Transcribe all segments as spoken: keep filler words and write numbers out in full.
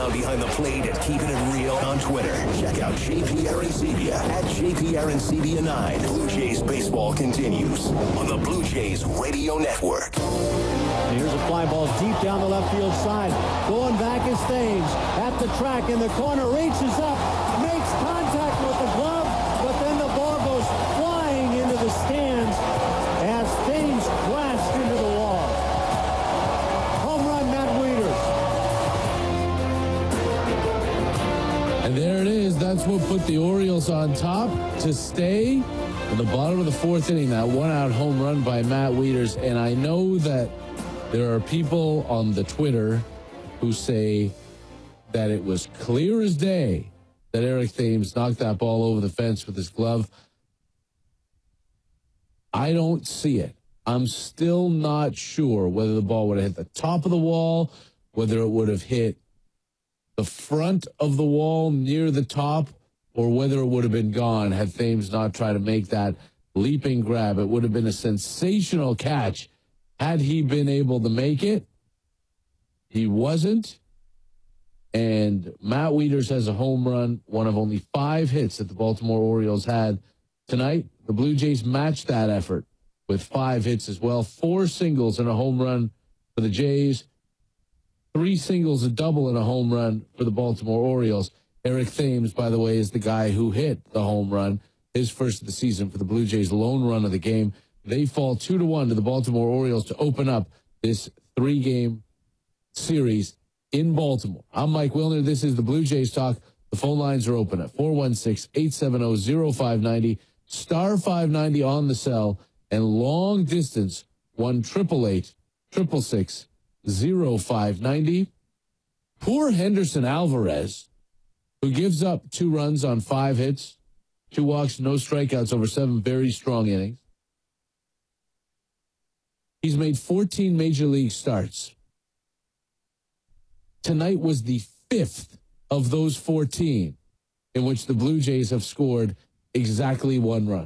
down behind the plate and keeping it real on Twitter. Check out J P Arancibia at J P Arancibia nine. Blue Jays baseball continues on the Blue Jays Radio Network. And here's a fly ball deep down the left field side. Going back is Thames at the track in the corner, reaches up, makes contact with the glove, but then the ball goes flying into the stands as Thames crashed into the wall. Home run, Matt Wieters. And there it is. That's what put the Orioles on top to stay in the bottom of the fourth inning. That one-out home run by Matt Wieters. And I know that there are people on the Twitter who say that it was clear as day that Eric Thames knocked that ball over the fence with his glove. I don't see it. I'm still not sure whether the ball would have hit the top of the wall, whether it would have hit the front of the wall near the top, or whether it would have been gone had Thames not tried to make that leaping grab. It would have been a sensational catch had he been able to make it. He wasn't. And Matt Wieters has a home run, one of only five hits that the Baltimore Orioles had tonight. The Blue Jays matched that effort with five hits as well. Four singles and a home run for the Jays. Three singles, a double, and a home run for the Baltimore Orioles. Eric Thames, by the way, is the guy who hit the home run, his first of the season for the Blue Jays, lone run of the game. They fall two to one to the Baltimore Orioles to open up this three-game series in Baltimore. I'm Mike Wilner. This is the Blue Jays Talk. The phone lines are open at four one six, eight seven zero, zero five nine zero, star five ninety on the cell, and long distance one triple eight, triple six, zero five nine zero. Poor Henderson Alvarez, who gives up two runs on five hits, two walks, no strikeouts over seven very strong innings. He's made fourteen major league starts. Tonight was the fifth of those fourteen in which the Blue Jays have scored exactly one run.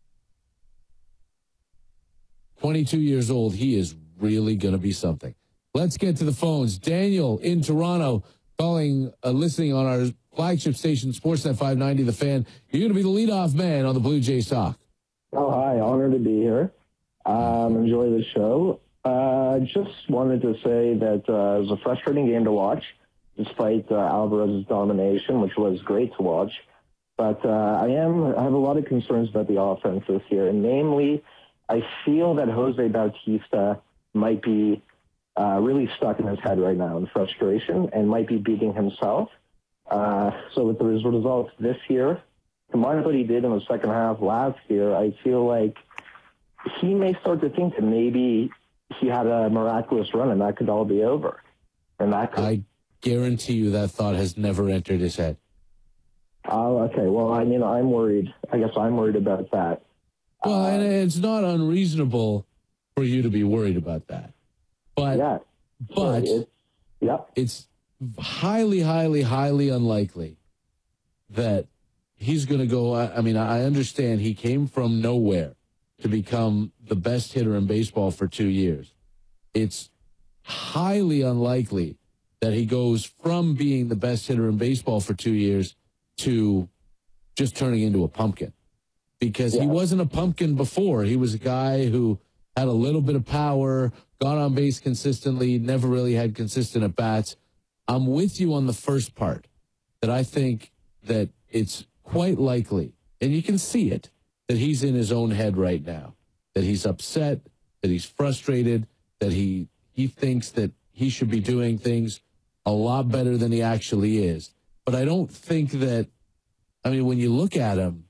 twenty-two years old, he is really going to be something. Let's get to the phones. Daniel in Toronto calling, uh, listening on our flagship station, Sportsnet five ninety, The Fan. You're going to be the leadoff man on the Blue Jays Talk. Oh, hi. Honored to be here. Um, enjoy the show. Uh, just wanted to say that uh, it was a frustrating game to watch, despite uh, Alvarez's domination, which was great to watch. But uh, I am I have a lot of concerns about the offense this year, and namely, I feel that Jose Bautista might be uh, really stuck in his head right now in frustration and might be beating himself. Uh, so with the results this year, combined with what he did in the second half last year, I feel like he may start to think that maybe he had a miraculous run and that could all be over. And that could... I guarantee you that thought has never entered his head. Oh, okay. Well, I mean, I'm worried. I guess I'm worried about that. Well, uh, and it's not unreasonable for you to be worried about that. But, yeah. but it's, yeah. it's highly, highly, highly unlikely that he's going to go. I mean, I understand he came from nowhere to become the best hitter in baseball for two years. It's highly unlikely that he goes from being the best hitter in baseball for two years to just turning into a pumpkin. Because yeah. he wasn't a pumpkin before. He was a guy who had a little bit of power, got on base consistently, never really had consistent at-bats. I'm with you on the first part, that I think that it's quite likely, and you can see it, that he's in his own head right now, that he's upset, that he's frustrated, that he he thinks that he should be doing things a lot better than he actually is. But I don't think that, I mean, when you look at him,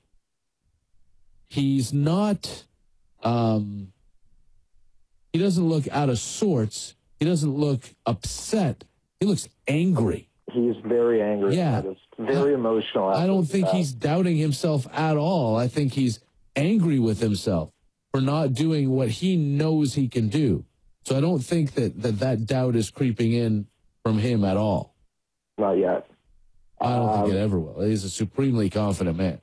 he's not, um, he doesn't look out of sorts. He doesn't look upset. He looks angry. He's very angry. Yeah. It's very emotional. I don't think he's doubting himself at all. I think he's angry with himself for not doing what he knows he can do. So I don't think that that, that doubt is creeping in from him at all. Not yet. I don't um, think it ever will. He's a supremely confident man.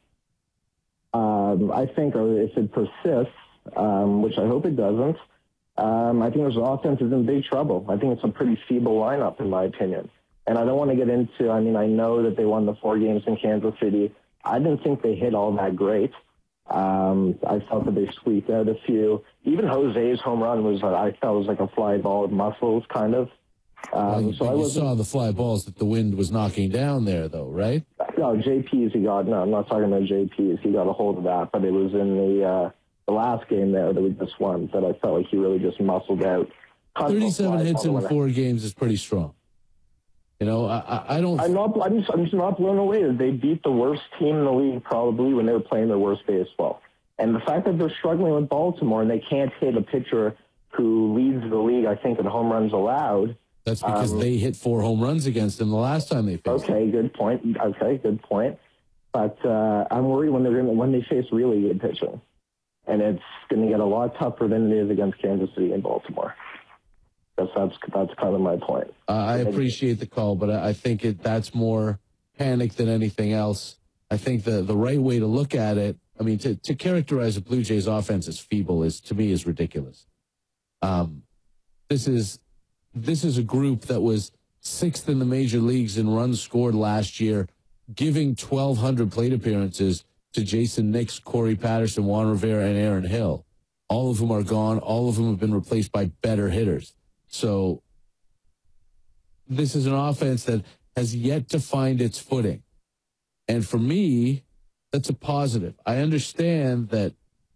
Um, I think if it persists, um, which I hope it doesn't, um, I think his offense is in big trouble. I think it's a pretty feeble lineup, in my opinion. And I don't want to get into, I mean, I know that they won the four games in Kansas City. I didn't think they hit all that great. Um, I felt that they squeaked out a few. Even Jose's home run was, uh, I felt was like a fly ball with muscles, kind of. Um, well, so I I was saw the fly balls that the wind was knocking down there, though, right? No, J P's he got. No, I'm not talking about J P's. He got a hold of that, but it was in the uh, the last game there that we just won that I felt like he really just muscled out. thirty-seven hits in four games is pretty strong. You know, I, I, I don't. I'm not. I'm just, I'm just not blown away that they beat the worst team in the league probably when they were playing their worst baseball. And the fact that they're struggling with Baltimore and they can't hit a pitcher who leads the league, I think, in home runs allowed. That's because um, they hit four home runs against them the last time they faced. Okay, them. good point. Okay, good point. But uh, I'm worried when they're gonna, when they face really good pitching, and it's going to get a lot tougher than it is against Kansas City and Baltimore. That's that's that's kind of my point. Uh, I appreciate the call, but I, I think it that's more panic than anything else. I think the the right way to look at it, I mean, to to characterize a Blue Jays offense as feeble is to me is ridiculous. Um, this is. This is a group that was sixth in the major leagues in runs scored last year, giving twelve hundred plate appearances to Jason Nix, Corey Patterson, Juan Rivera, and Aaron Hill. All of whom are gone. All of them have been replaced by better hitters. So this is an offense that has yet to find its footing. And for me, that's a positive. I understand that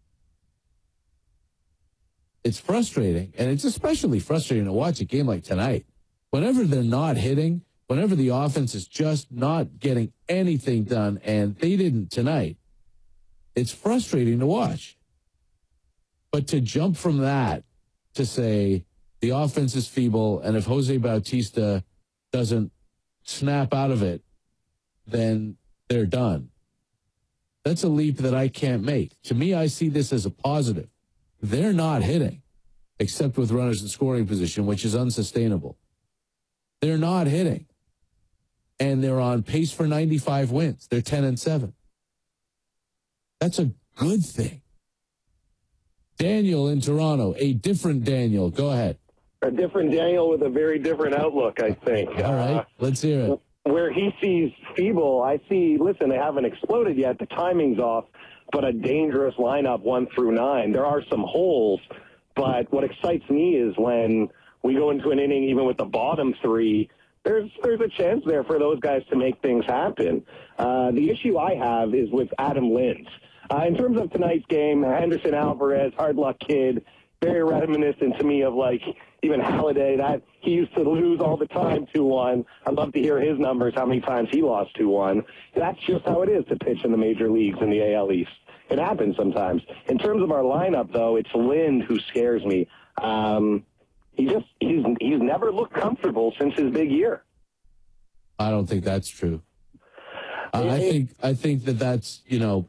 it's frustrating, and it's especially frustrating to watch a game like tonight. Whenever they're not hitting, whenever the offense is just not getting anything done, and they didn't tonight, it's frustrating to watch. But to jump from that to say the offense is feeble, and if Jose Bautista doesn't snap out of it, then they're done. That's a leap that I can't make. To me, I see this as a positive. They're not hitting, except with runners in scoring position, which is unsustainable. They're not hitting. And they're on pace for ninety-five wins. They're ten and seven. That's a good thing. Daniel in Toronto, a different Daniel. Go ahead. A different Daniel with a very different outlook, I think. All right, uh, let's hear it. Where he sees feeble, I see, listen, they haven't exploded yet. The timing's off. But a dangerous lineup one through nine. There are some holes, but what excites me is when we go into an inning, even with the bottom three, there's there's a chance there for those guys to make things happen. Uh, the issue I have is with Adam Lind. Uh, in terms of tonight's game, Henderson Alvarez, hard luck kid, very reminiscent to me of like even Halladay. That he used to lose all the time two one. I'd love to hear his numbers, how many times he lost two one. That's just how it is to pitch in the major leagues in the A L East. It happens sometimes. In terms of our lineup, though, it's Lind who scares me. Um, he just he's he's never looked comfortable since his big year. I don't think that's true. I, I think I think that that's you know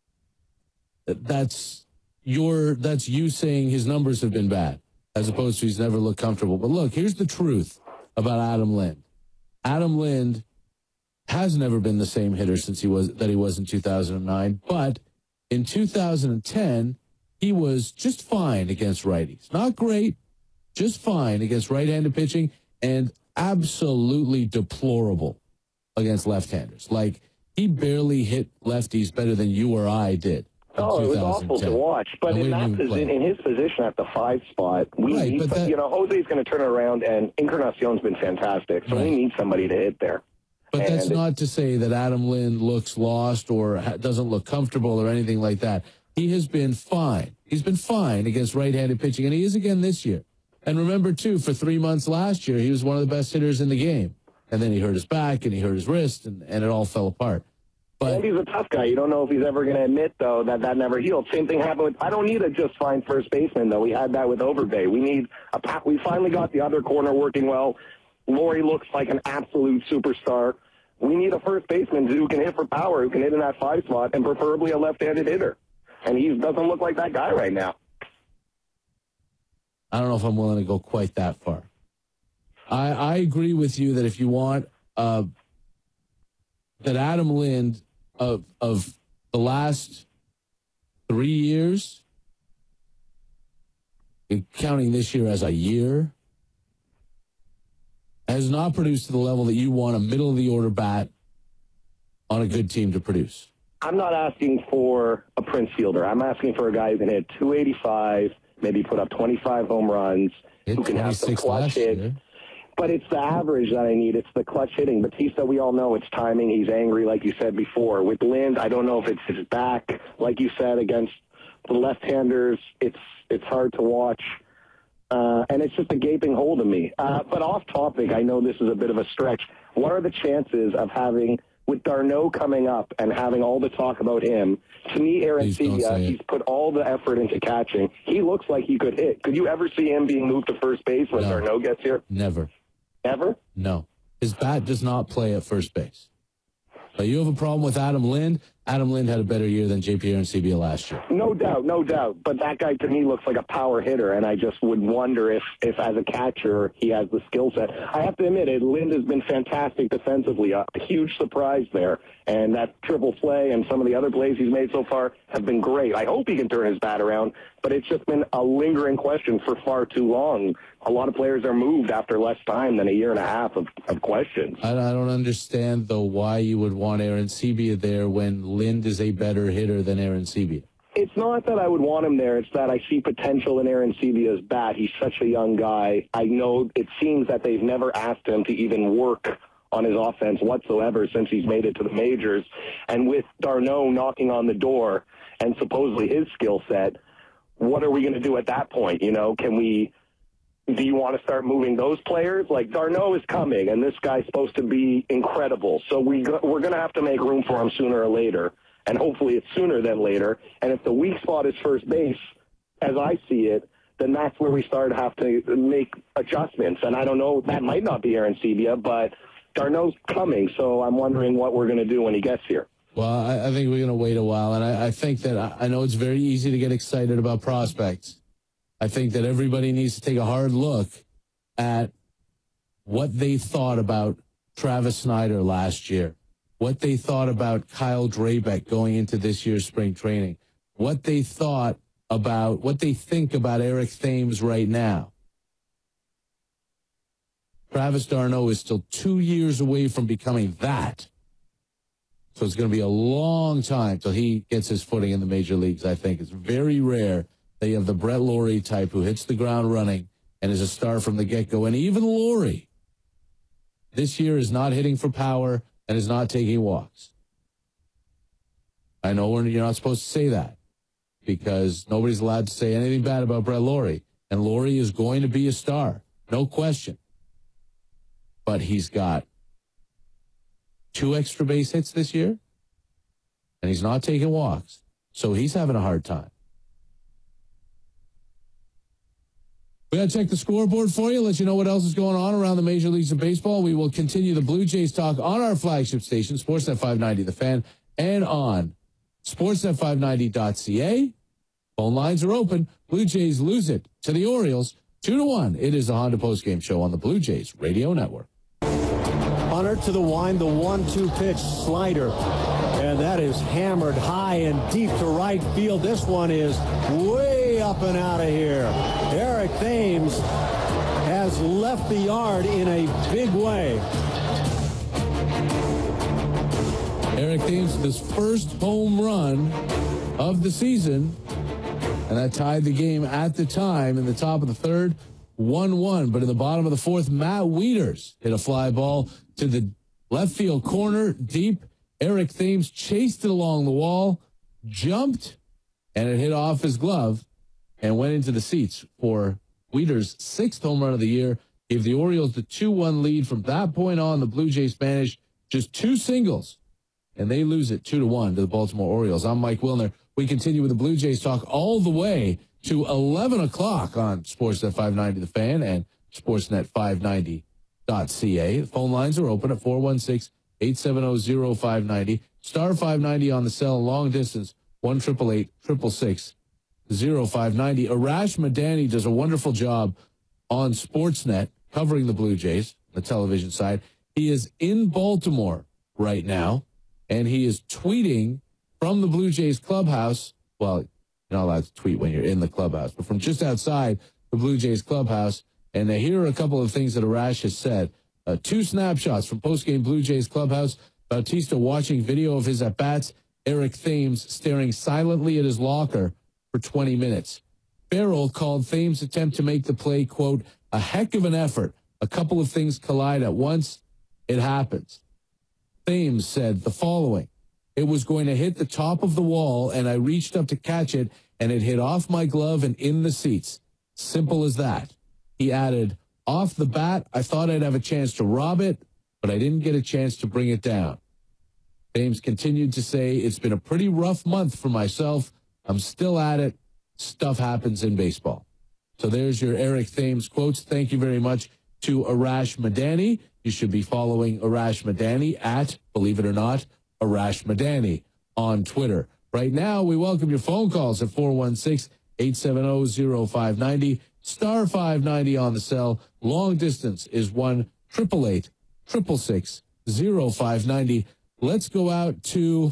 that's your that's you saying his numbers have been bad, as opposed to he's never looked comfortable. But look, here's the truth about Adam Lind. Adam Lind has never been the same hitter since he was that he was in two thousand nine, but in two thousand ten, he was just fine against righties. Not great, just fine against right-handed pitching, and absolutely deplorable against left-handers. Like, he barely hit lefties better than you or I did. Oh, it was awful to watch. But in that position, in his position at the five spot, we right, need, that, you know, Jose's going to turn around, and Encarnacion's been fantastic, so right. we need somebody to hit there. But and that's not to say that Adam Lind looks lost or ha- doesn't look comfortable or anything like that. He has been fine. He's been fine against right-handed pitching, and he is again this year. And remember, too, for three months last year, he was one of the best hitters in the game. And then he hurt his back, and he hurt his wrist, and, and it all fell apart. But and he's a tough guy. You don't know if he's ever going to admit, though, that that never healed. Same thing happened with, I don't need a just fine first baseman, though. We had that with Overbay. We need a, we finally got the other corner working well. Laurie looks like an absolute superstar. We need a first baseman who can hit for power, who can hit in that five spot, and preferably a left-handed hitter. And he doesn't look like that guy right now. I don't know if I'm willing to go quite that far. I, I agree with you that if you want uh, that Adam Lind of of the last three years, counting this year as a year, has not produced to the level that you want a middle-of-the-order bat on a good team to produce. I'm not asking for a Prince Fielder. I'm asking for a guy who can hit two eighty-five, maybe put up twenty-five home runs, Hit who can have some clutch hits. Year. But it's the average that I need. It's the clutch hitting. Batista, we all know it's timing. He's angry, like you said before. With Lind, I don't know if it's his back, like you said, against the left-handers. It's it's hard to watch. Uh, and it's just a gaping hole to me. Uh, but off topic, I know this is a bit of a stretch. What are the chances of having, with d'Arnaud coming up and having all the talk about him, to me, Arancibia, he's put all the effort into catching. He looks like he could hit. Could you ever see him being moved to first base when no. d'Arnaud gets here? Never. Ever? No. His bat does not play at first base. But you have a problem with Adam Lind. Adam Lind had a better year than J P Arancibia last year. No doubt, no doubt. But that guy, to me, looks like a power hitter, and I just would wonder if, if as a catcher, he has the skill set. I have to admit it, Lind has been fantastic defensively, a huge surprise there. And that triple play and some of the other plays he's made so far have been great. I hope he can turn his bat around, but it's just been a lingering question for far too long. A lot of players are moved after less time than a year and a half of, of questions. I, I don't understand, though, why you would want Arancibia there when Lind is a better hitter than Arancibia. It's not that I would want him there. It's that I see potential in Arancibia's bat. He's such a young guy. I know it seems that they've never asked him to even work on his offense whatsoever since he's made it to the majors. And with d'Arnaud knocking on the door and supposedly his skill set, what are we going to do at that point? You know, can we, do you want to start moving those players? Like, d'Arnaud is coming, and this guy's supposed to be incredible. So we, we're going to have to make room for him sooner or later. And hopefully it's sooner than later. And if the weak spot is first base, as I see it, then that's where we start to have to make adjustments. And I don't know, that might not be Arancibia, but d'Arnaud's coming, so I'm wondering what we're going to do when he gets here. Well, I, I think we're going to wait a while, and I, I think that I, I know it's very easy to get excited about prospects. I think that everybody needs to take a hard look at what they thought about Travis Snyder last year, what they thought about Kyle Drabek going into this year's spring training, what they thought about, what they think about Eric Thames right now. Travis d'Arnaud is still two years away from becoming that. So it's going to be a long time till he gets his footing in the major leagues, I think. It's very rare that you have the Brett Lawrie type who hits the ground running and is a star from the get-go. And even Lawrie this year is not hitting for power and is not taking walks. I know we're, you're not supposed to say that because nobody's allowed to say anything bad about Brett Lawrie. And Lawrie is going to be a star, no question. But he's got two extra base hits this year, and he's not taking walks. So he's having a hard time. We got to check the scoreboard for you, let you know what else is going on around the major leagues of baseball. We will continue the Blue Jays talk on our flagship station, Sportsnet five ninety The Fan, and on sportsnet five ninety dot c a. Phone lines are open. Blue Jays lose it to the Orioles, two to one. It is the Honda Postgame Show on the Blue Jays Radio Network. Hunter to the wind, the one two pitch slider. And that is hammered high and deep to right field. This one is way up and out of here. Eric Thames has left the yard in a big way. Eric Thames with his first home run of the season. And that tied the game at the time in the top of the third, one one. But in the bottom of the fourth, Matt Wieters hit a fly ball to the left field corner, deep. Eric Thames chased it along the wall, jumped, and it hit off his glove and went into the seats for Wieters' sixth home run of the year. Gave the Orioles the two one lead. From that point on, the Blue Jays managed just two singles, and they lose it two to one to the Baltimore Orioles. I'm Mike Wilner. We continue with the Blue Jays talk all the way to eleven o'clock on Sportsnet five ninety The Fan and Sportsnet five ninety dot c a. The phone lines are open at four one six, eight seven zero, zero five nine zero. Star five ninety on the cell, long distance, one eight eight eight, six six six, zero five nine zero. Arash Madani does a wonderful job on Sportsnet covering the Blue Jays, the television side. He is in Baltimore right now, and he is tweeting from the Blue Jays clubhouse. Well, you're not allowed to tweet when you're in the clubhouse, but from just outside the Blue Jays clubhouse. And uh, here are a couple of things that Arash has said Uh, two snapshots from postgame Blue Jays clubhouse. Bautista watching video of his at-bats. Eric Thames staring silently at his locker for twenty minutes. Farrell called Thames' attempt to make the play, quote, a heck of an effort. A couple of things collide at once. It happens. Thames said the following. It was going to hit the top of the wall, and I reached up to catch it, and it hit off my glove and in the seats. Simple as that. He added, off the bat, I thought I'd have a chance to rob it, but I didn't get a chance to bring it down. Thames continued to say, it's been a pretty rough month for myself. I'm still at it. Stuff happens in baseball. So there's your Eric Thames quotes. Thank you very much to Arash Madani. You should be following Arash Madani at, believe it or not, Arash Madani on Twitter. Right now, we welcome your phone calls at four one six, eight seven zero, zero five nine zero, star five ninety on the cell. Long distance is one eight eight eight, six six six, zero five nine zero. Let's go out to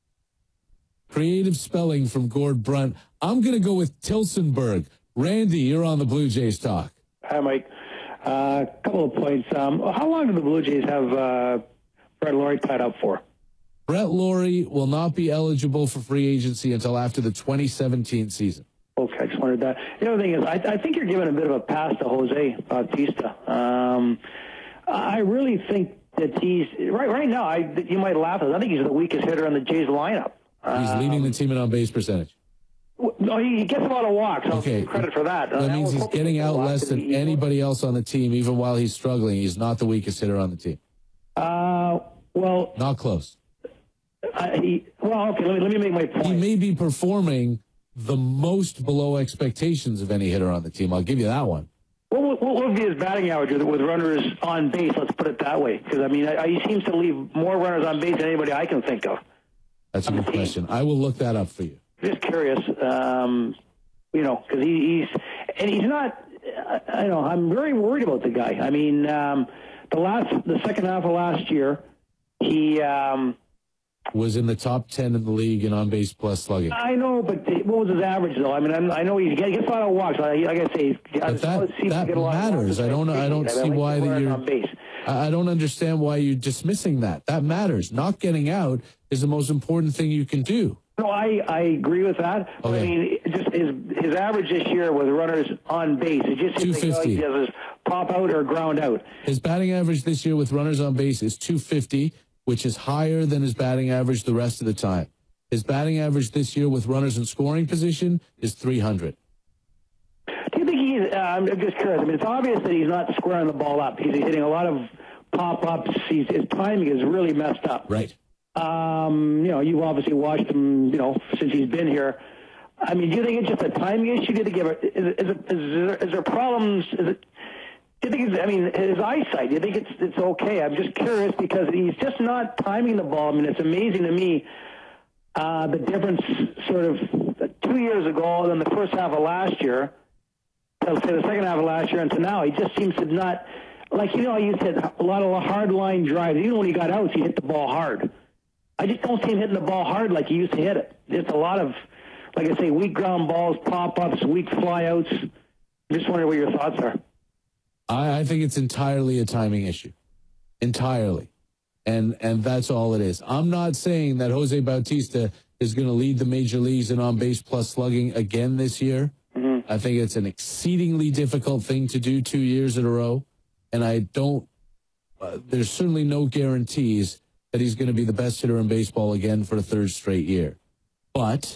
creative spelling from Gord Brunt. I'm going to go with Tilsonburg. Randy, you're on the Blue Jays Talk. Hi, Mike. A uh, couple of points. Um, how long do the Blue Jays have uh, Brett Laurie tied up for? Brett Laurie will not be eligible for free agency until after the twenty seventeen season. Okay, I just wondered that. The other thing is, I, I think you're giving a bit of a pass to Jose Bautista. Um, I really think that he's right right now. I you might laugh at it. I think he's the weakest hitter on the Jays lineup. He's um, leading the team in on base percentage. No, he gets a lot of walks. I'll okay. give credit for that. That uh, means he's getting out less than he, anybody else on the team, even while he's struggling. He's not the weakest hitter on the team. Uh, well, not close. Uh, he, well, okay. Let me let me make my point. He may be performing the most below expectations of any hitter on the team. I'll give you that one. What, what would be his batting average with, with runners on base? Let's put it that way. Because I mean, I, he seems to leave more runners on base than anybody I can think of. That's a good question. I will look that up for you. Just curious, um, you know, because he, he's and he's not. I know I'm very worried about the guy. I mean, um, the last, the second half of last year, he um, was in the top ten in the league in on base plus slugging. I know, but what was his average though? I mean, I'm, I know he gets, he gets a lot of walks. I, I gotta say, but that that matters. I don't know. I don't see why that you're. On base. I don't understand why you're dismissing that. That matters. Not getting out is the most important thing you can do. No, I, I agree with that. Okay. I mean, just his his average this year with runners on base, it just seems like he does his pop out or ground out. His batting average this year with runners on base is two fifty, which is higher than his batting average the rest of the time. His batting average this year with runners in scoring position is three hundred. Do you think he's, uh, I'm just curious, I mean, it's obvious that he's not squaring the ball up. He's hitting a lot of pop-ups. He's, his timing is really messed up. Right. Um, you know, you've obviously watched him, you know, since he's been here. I mean, do you think it's just a timing issue? Do you think is, is, is, is, there, is there problems? Is it, do you think it's, I mean, his eyesight, do you think it's it's okay? I'm just curious because he's just not timing the ball. I mean, it's amazing to me uh, the difference sort of two years ago than the first half of last year, to say the second half of last year, and to now. He just seems to not, like, you know, he used to hit a lot of hard line drives. Even when he got outs, he hit the ball hard. I just don't see him hitting the ball hard like he used to hit it. Just a lot of, like I say, weak ground balls, pop-ups, weak flyouts. I'm just wondering what your thoughts are. I, I think it's entirely a timing issue. Entirely. And and that's all it is. I'm not saying that Jose Bautista is going to lead the major leagues in on-base plus slugging again this year. Mm-hmm. I think it's an exceedingly difficult thing to do two years in a row. And I don't, uh, there's certainly no guarantees that he's going to be the best hitter in baseball again for a third straight year. But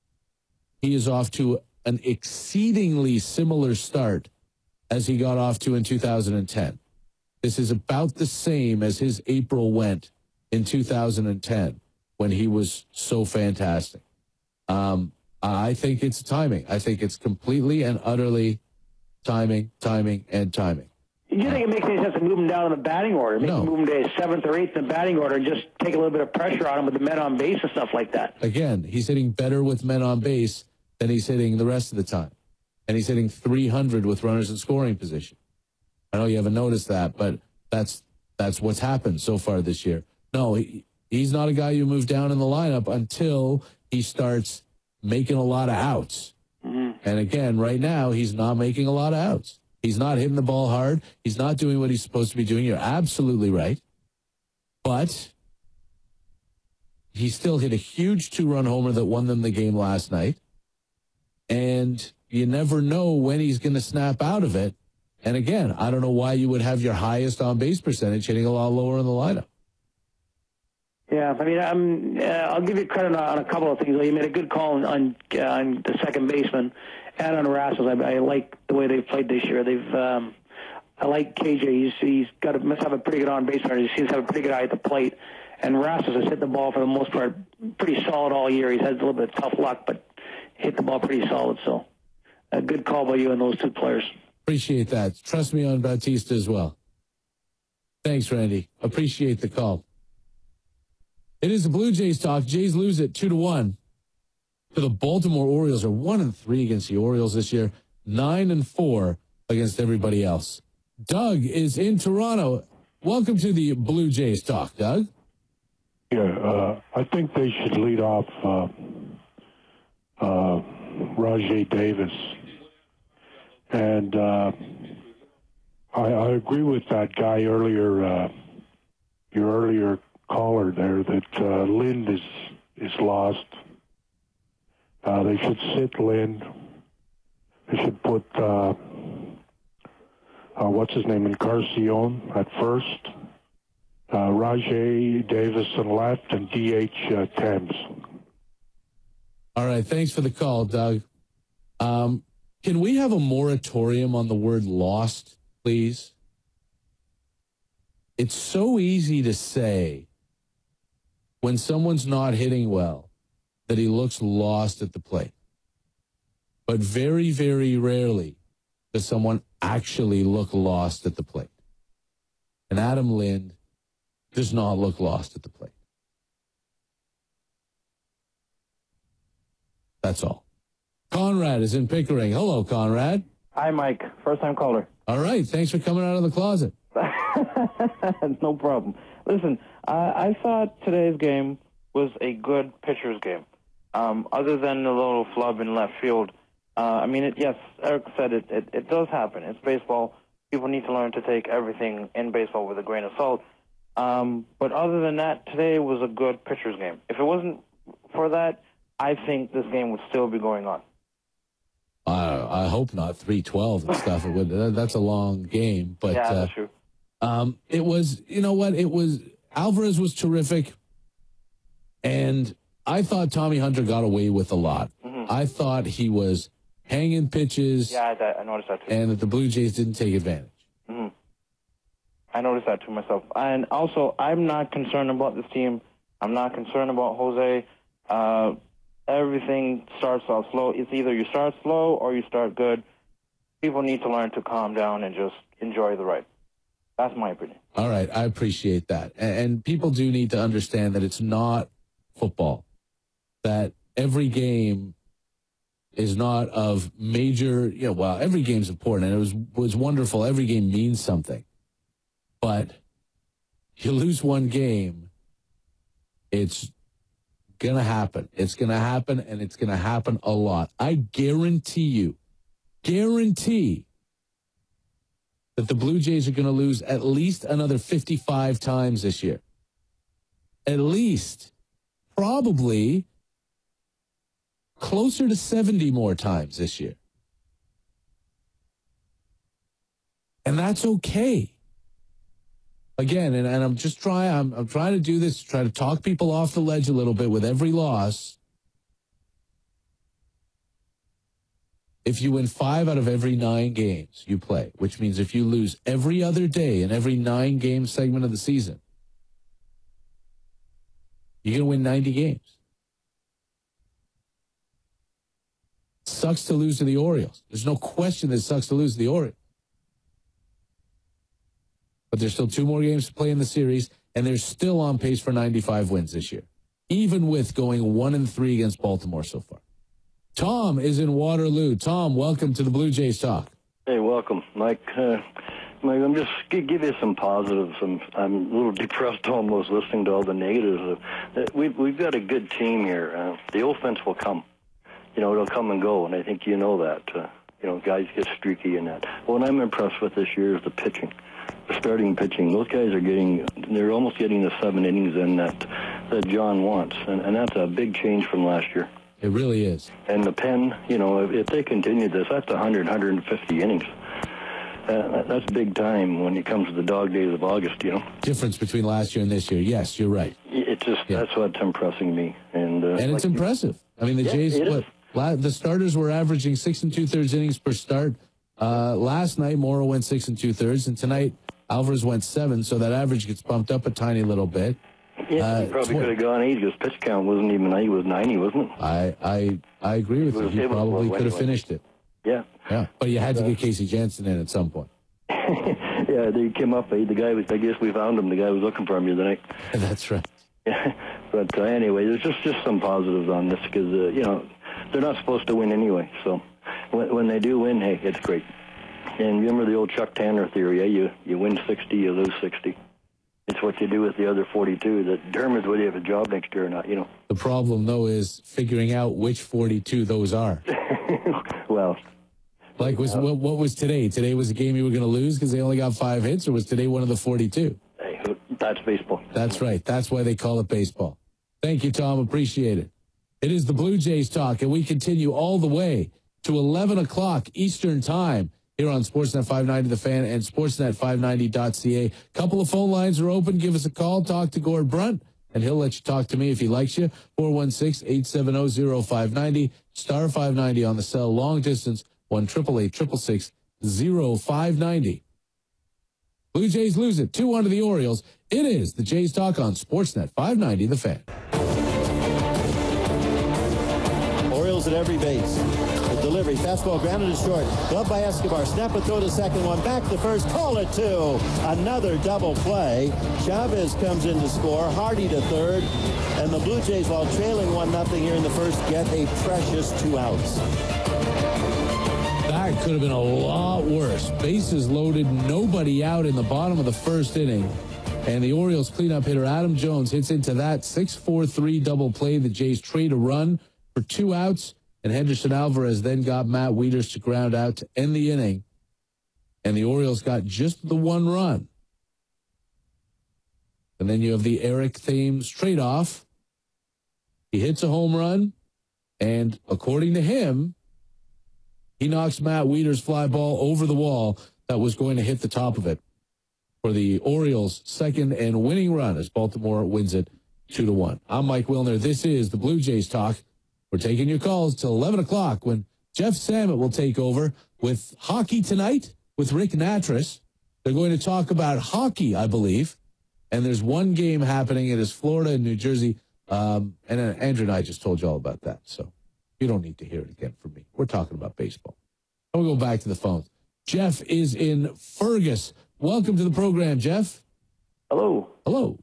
he is off to an exceedingly similar start as he got off to in two thousand ten. This is about the same as his April went in two thousand ten when he was so fantastic. Um, I think it's timing. I think it's completely and utterly timing, timing, and timing. Do you think it makes any sense to move him down in the batting order? Maybe no. move him to seventh or eighth in the batting order and just take a little bit of pressure on him with the men on base and stuff like that. Again, he's hitting better with men on base than he's hitting the rest of the time. And he's hitting three hundred with runners in scoring position. I know you haven't noticed that, but that's that's what's happened so far this year. No, he, he's not a guy you move down in the lineup until he starts making a lot of outs. Mm-hmm. And again, right now, he's not making a lot of outs. He's not hitting the ball hard. He's not doing what he's supposed to be doing. You're absolutely right. But he still hit a huge two-run homer that won them the game last night. And you never know when he's going to snap out of it. And again, I don't know why you would have your highest on-base percentage hitting a lot lower in the lineup. Yeah, I mean, I'm, uh, I'll give you credit on, on a couple of things. You made a good call on, on, uh, on the second baseman and on Rasmus. I, I like the way they've played this year. They've, um, I like K J. He's, he's got a, must have a pretty good on-base runner. He seems to have a pretty good eye at the plate. And Rasmus has hit the ball for the most part pretty solid all year. He's had a little bit of tough luck, but hit the ball pretty solid. So a good call by you and those two players. Appreciate that. Trust me on Bautista as well. Thanks, Randy. Appreciate the call. It is the Blue Jays talk. Jays lose it two to one to the Baltimore Orioles. Are one and three against the Orioles this year, nine and four against everybody else. Doug is in Toronto. Welcome to the Blue Jays talk, Doug. Yeah, uh, I think they should lead off uh, uh, Rajay Davis. And uh, I, I agree with that guy earlier, uh, your earlier caller there, that uh, Lind is, is lost. Uh, they should sit Lind. They should put, uh, uh, what's his name, Encarnacion at first. Uh, Rajay Davis on left, and D H uh, Thames. All right, thanks for the call, Doug. Um, can we have a moratorium on the word lost, please? It's so easy to say when someone's not hitting well that he looks lost at the plate. But very, very rarely does someone actually look lost at the plate. And Adam Lind does not look lost at the plate. That's all. Conrad is in Pickering. Hello, Conrad. Hi, Mike. First-time caller. All right. Thanks for coming out of the closet. No problem. Listen, uh, I thought today's game was a good pitcher's game. Um, other than the little flub in left field, uh, I mean, it, yes, Eric said it, it. It does happen. It's baseball. People need to learn to take everything in baseball with a grain of salt. Um, but other than that, today was a good pitcher's game. If it wasn't for that, I think this game would still be going on. Uh, I hope not. three twelve and stuff. It would. That's a long game. But yeah, that's uh, true. Um, it was, you know what? It was, Alvarez was terrific. And I thought Tommy Hunter got away with a lot. Mm-hmm. I thought he was hanging pitches. Yeah, I, I noticed that too. And that the Blue Jays didn't take advantage. Mm-hmm. I noticed that too myself. And also, I'm not concerned about this team. I'm not concerned about Jose. Uh, everything starts off slow. It's either you start slow or you start good. People need to learn to calm down and just enjoy the ride. That's my opinion. All right. I appreciate that. And, and people do need to understand that it's not football, that every game is not of major, you know, well, every game's important, and it was, was wonderful. Every game means something. But you lose one game, it's going to happen. It's going to happen, and it's going to happen a lot. I guarantee you, guarantee that the Blue Jays are going to lose at least another fifty-five times this year. At least. Probably closer to seventy more times this year. And that's okay. Again, and, and I'm just trying, I'm, I'm trying to do this, try to talk people off the ledge a little bit with every loss. If you win five out of every nine games you play, which means if you lose every other day in every nine-game segment of the season, you're going to win ninety games. Sucks to lose to the Orioles. There's no question that it sucks to lose to the Orioles. But there's still two more games to play in the series, and they're still on pace for ninety-five wins this year, even with going one and three against Baltimore so far. Tom is in Waterloo. Tom, welcome to the Blue Jays Talk. Hey, welcome, Mike. Uh, Mike, I'm just going to give you some positives. I'm, I'm a little depressed almost listening to all the negatives. Uh, we've, we've got a good team here. Uh, the offense will come. You know, it'll come and go, and I think you know that. Uh, You know, guys get streaky in that. What I'm impressed with this year is the pitching, the starting pitching. Those guys are getting, they're almost getting the seven innings in that that John wants, and, and that's a big change from last year. It really is. And the pen, you know, if, if they continue this, that's one hundred, one hundred fifty innings. Uh, that's big time when it comes to the dog days of August, you know. Difference between last year and this year. Yes, you're right. It's just, yeah. That's what's impressing me. And uh, and it's like impressive. I mean, the yeah, Jays, what, la- the starters were averaging six and two-thirds innings per start. Uh, last night, Morrow went six and two-thirds, and tonight, Alvarez went seven, so that average gets bumped up a tiny little bit. Yeah, uh, he probably could have gone eight. His pitch count wasn't even, he was ninety, wasn't it? I, I, I agree with you. He probably could have anyway. finished it. Yeah. Yeah, but you had uh, to get Casey Janssen in at some point. Yeah, they came up. The guy was, I guess we found him. The guy was looking for him the other night. That's right. Yeah. But uh, anyway, there's just, just some positives on this because, uh, you know, they're not supposed to win anyway. So when, when they do win, hey, it's great. And remember the old Chuck Tanner theory, eh? You, you win sixty, you lose sixty. It's what you do with the other forty-two that determines whether you have a job next year or not, you know. The problem, though, is figuring out which forty-two those are. Well. Like, was uh, what, what was today? Today was a game you were going to lose because they only got five hits, or was today one of the forty-two? Hey, that's baseball. That's right. That's why they call it baseball. Thank you, Tom. Appreciate it. It is the Blue Jays talk, and we continue all the way to eleven o'clock Eastern Time here on Sportsnet five ninety The Fan and Sportsnet five ninety dot c a. Couple of phone lines are open. Give us a call. Talk to Gord Brunt, and he'll let you talk to me if he likes you. four one six, eight seven zero, zero five nine zero, star five ninety on the cell, long distance, one eight eight eight, six six six, zero five nine zero. Blue Jays lose it two one to the Orioles. It is the Jays talk on Sportsnet five ninety The Fan. Orioles at every base. The delivery, fastball grounded to short. Glove by Escobar. Snap and throw to second one. Back to first. Call it two. Another double play. Chavez comes in to score. Hardy to third. And the Blue Jays, while trailing one nothing here in the first, get a precious two outs. That could have been a lot worse. Bases loaded, nobody out in the bottom of the first inning. And the Orioles cleanup hitter Adam Jones hits into that six four three double play. The Jays trade a run for two outs. And Henderson Alvarez then got Matt Wieters to ground out to end the inning. And the Orioles got just the one run. And then you have the Eric Thames trade-off. He hits a home run. And according to him, he knocks Matt Wieters' fly ball over the wall that was going to hit the top of it for the Orioles' second and winning run as Baltimore wins it two to one. I'm Mike Wilner. This is the Blue Jays Talk. We're taking your calls till eleven o'clock when Jeff Samet will take over with Hockey Tonight with Rick Natras. They're going to talk about hockey, I believe. And there's one game happening. It is Florida and New Jersey. Um, and uh, Andrew and I just told you all about that. So you don't need to hear it again from me. We're talking about baseball. I'm going to go back to the phones. Jeff is in Fergus. Welcome to the program, Jeff. Hello. Hello.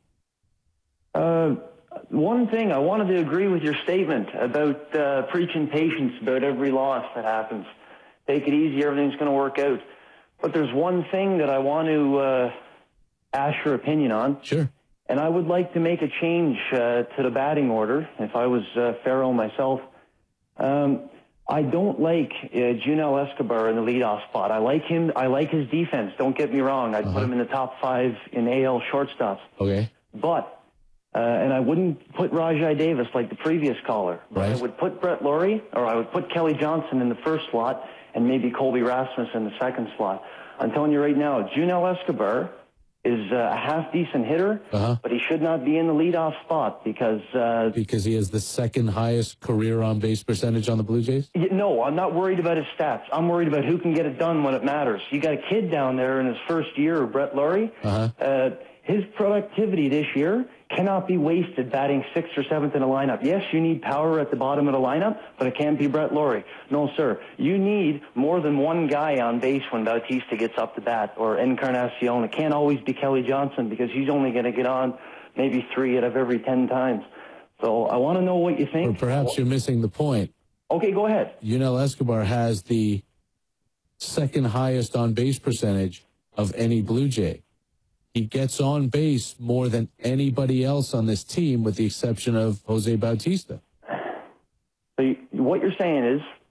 Uh, one thing, I wanted to agree with your statement about uh, preaching patience about every loss that happens. Take it easy, everything's going to work out. But there's one thing that I want to uh, ask your opinion on. Sure. And I would like to make a change uh, to the batting order if I was uh, Pharaoh myself. Um, I don't like uh, Junel Escobar in the leadoff spot. I like him. I like his defense. Don't get me wrong. I'd uh-huh. put him in the top five in A L shortstops. Okay. But, uh, and I wouldn't put Rajai Davis like the previous caller. Right. I would put Brett Laurie, or I would put Kelly Johnson in the first slot, and maybe Colby Rasmus in the second slot. I'm telling you right now, Junel Escobar is uh, a half-decent hitter, uh-huh. but he should not be in the leadoff spot because... Uh, because he has the second highest career on-base percentage on the Blue Jays? No, I'm not worried about his stats. I'm worried about who can get it done when it matters. You got a kid down there in his first year, Brett Laurie. Uh-huh. Uh, his productivity this year cannot be wasted batting sixth or seventh in a lineup. Yes, you need power at the bottom of the lineup, but it can't be Brett Laurie. No, sir. You need more than one guy on base when Bautista gets up to bat, or Encarnacion. It can't always be Kelly Johnson because he's only going to get on maybe three out of every ten times. So I want to know what you think. Or perhaps you're missing the point. Okay, go ahead. Junel Escobar has the second highest on-base percentage of any Blue Jay. He gets on base more than anybody else on this team, with the exception of Jose Bautista. So you, what you're saying is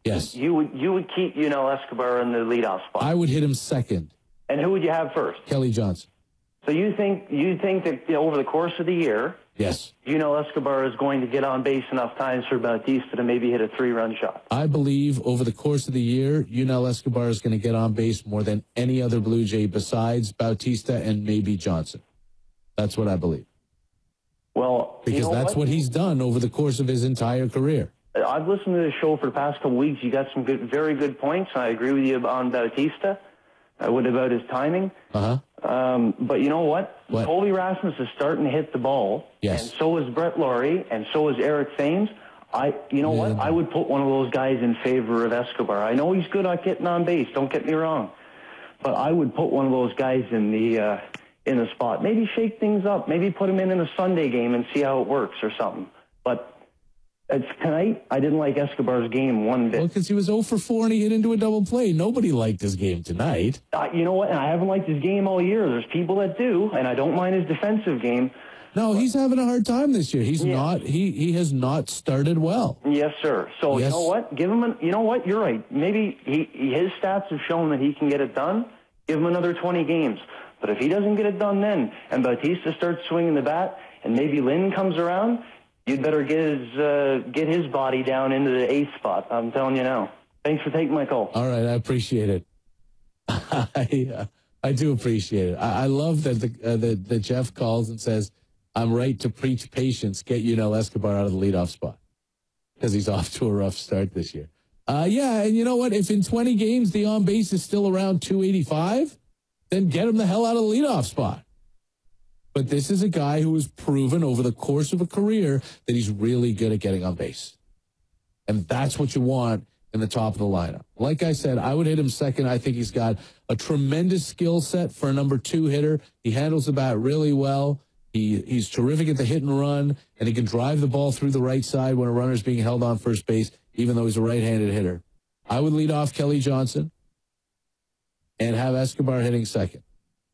Yes. You would you would keep Yunel Escobar in the leadoff spot. I would hit him second. And who would you have first? Kelly Johnson. So you think you think that you know, over the course of the year, yes, Yunel Escobar is going to get on base enough times for Bautista to maybe hit a three-run shot? I believe over the course of the year, Yunel Escobar is going to get on base more than any other Blue Jay besides Bautista and maybe Johnson. That's what I believe. Well, because you know that's what? what he's done over the course of his entire career. I've listened to the show for the past couple weeks. You got some good, very good points. I agree with you on Bautista. I would about his timing. Uh huh. Um, but you know what? what? Colby Rasmus is starting to hit the ball. Yes. And so is Brett Laurie, and so is Eric Thames. I, you know yeah. what? I would put one of those guys in favor of Escobar. I know he's good at getting on base. Don't get me wrong. But I would put one of those guys in the uh, in the spot. Maybe shake things up. Maybe put him in in a Sunday game and see how it works or something. But it's tonight, I didn't like Escobar's game one bit. Well, because he was oh for four and he hit into a double play. Nobody liked his game tonight. Uh, you know what? And I haven't liked his game all year. There's people that do, and I don't mind his defensive game. No, he's having a hard time this year. He's yeah. not. He he has not started well. Yes, sir. So yes. you know what? Give him. A, you know what? You're right. Maybe he, he his stats have shown that he can get it done. Give him another twenty games. But if he doesn't get it done then, and Bautista starts swinging the bat, and maybe Lynn comes around, you'd better get his uh, get his body down into the eighth spot. I'm telling you now. Thanks for taking my call. All right, I appreciate it. I uh, I do appreciate it. I, I love that the uh, that that Jeff calls and says, "I'm right to preach patience. Get Yunel Escobar out of the leadoff spot because he's off to a rough start this year." Uh, yeah, and you know what? If in twenty games the on base is still around two eighty-five, then get him the hell out of the leadoff spot. But this is a guy who has proven over the course of a career that he's really good at getting on base. And that's what you want in the top of the lineup. Like I said, I would hit him second. I think he's got a tremendous skill set for a number two hitter. He handles the bat really well. He He's terrific at the hit and run, and he can drive the ball through the right side when a runner's being held on first base, even though he's a right-handed hitter. I would lead off Kelly Johnson and have Escobar hitting second.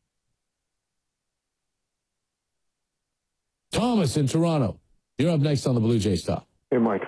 Thomas in Toronto. You're up next on the Blue Jays Talk. Hey, Mike.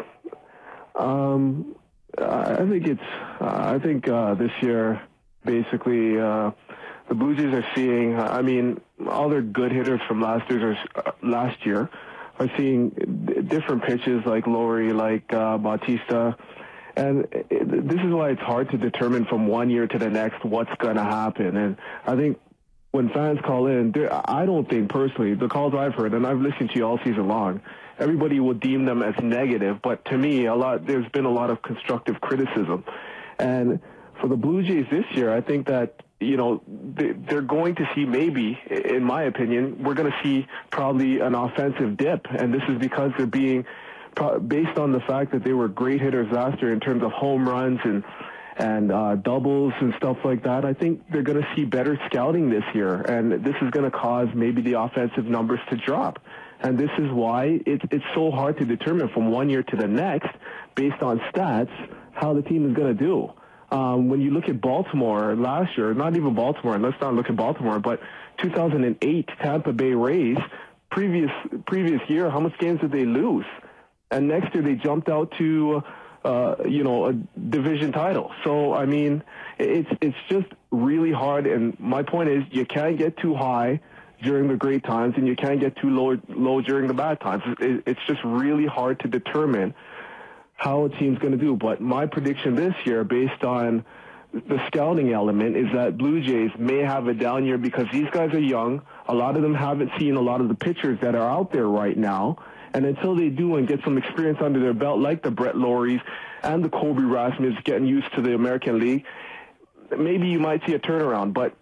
Um, I think it's. Uh, I think uh, this year, basically, uh, the Blue Jays are seeing. I mean, all their good hitters from last year, uh, last year, are seeing d- different pitches like Laurie, like uh, Bautista, and it, this is why it's hard to determine from one year to the next what's going to happen. And I think when fans call in, I don't think personally, the calls I've heard, and I've listened to you all season long, everybody will deem them as negative. But to me, a lot there's been a lot of constructive criticism. And for the Blue Jays this year, I think that, you know, they're going to see maybe, in my opinion, we're going to see probably an offensive dip. And this is because they're being, based on the fact that they were great hitters last year in terms of home runs and and uh, doubles and stuff like that. I think they're going to see better scouting this year, and this is going to cause maybe the offensive numbers to drop. And this is why it, it's so hard to determine from one year to the next, based on stats, how the team is going to do. Um, when you look at Baltimore last year, not even Baltimore, and let's not look at Baltimore, but two thousand eight Tampa Bay Rays, previous previous year, how much games did they lose? And next year they jumped out to Uh, you know, a division title. So, I mean, it's it's just really hard. And my point is, you can't get too high during the great times, and you can't get too low low during the bad times. It, it's just really hard to determine how a team's going to do. But my prediction this year, based on the scouting element, is that Blue Jays may have a down year because these guys are young. A lot of them haven't seen a lot of the pitchers that are out there right now. And until they do and get some experience under their belt, like the Brett Lauries and the Colby Rasmus getting used to the American League, maybe you might see a turnaround. But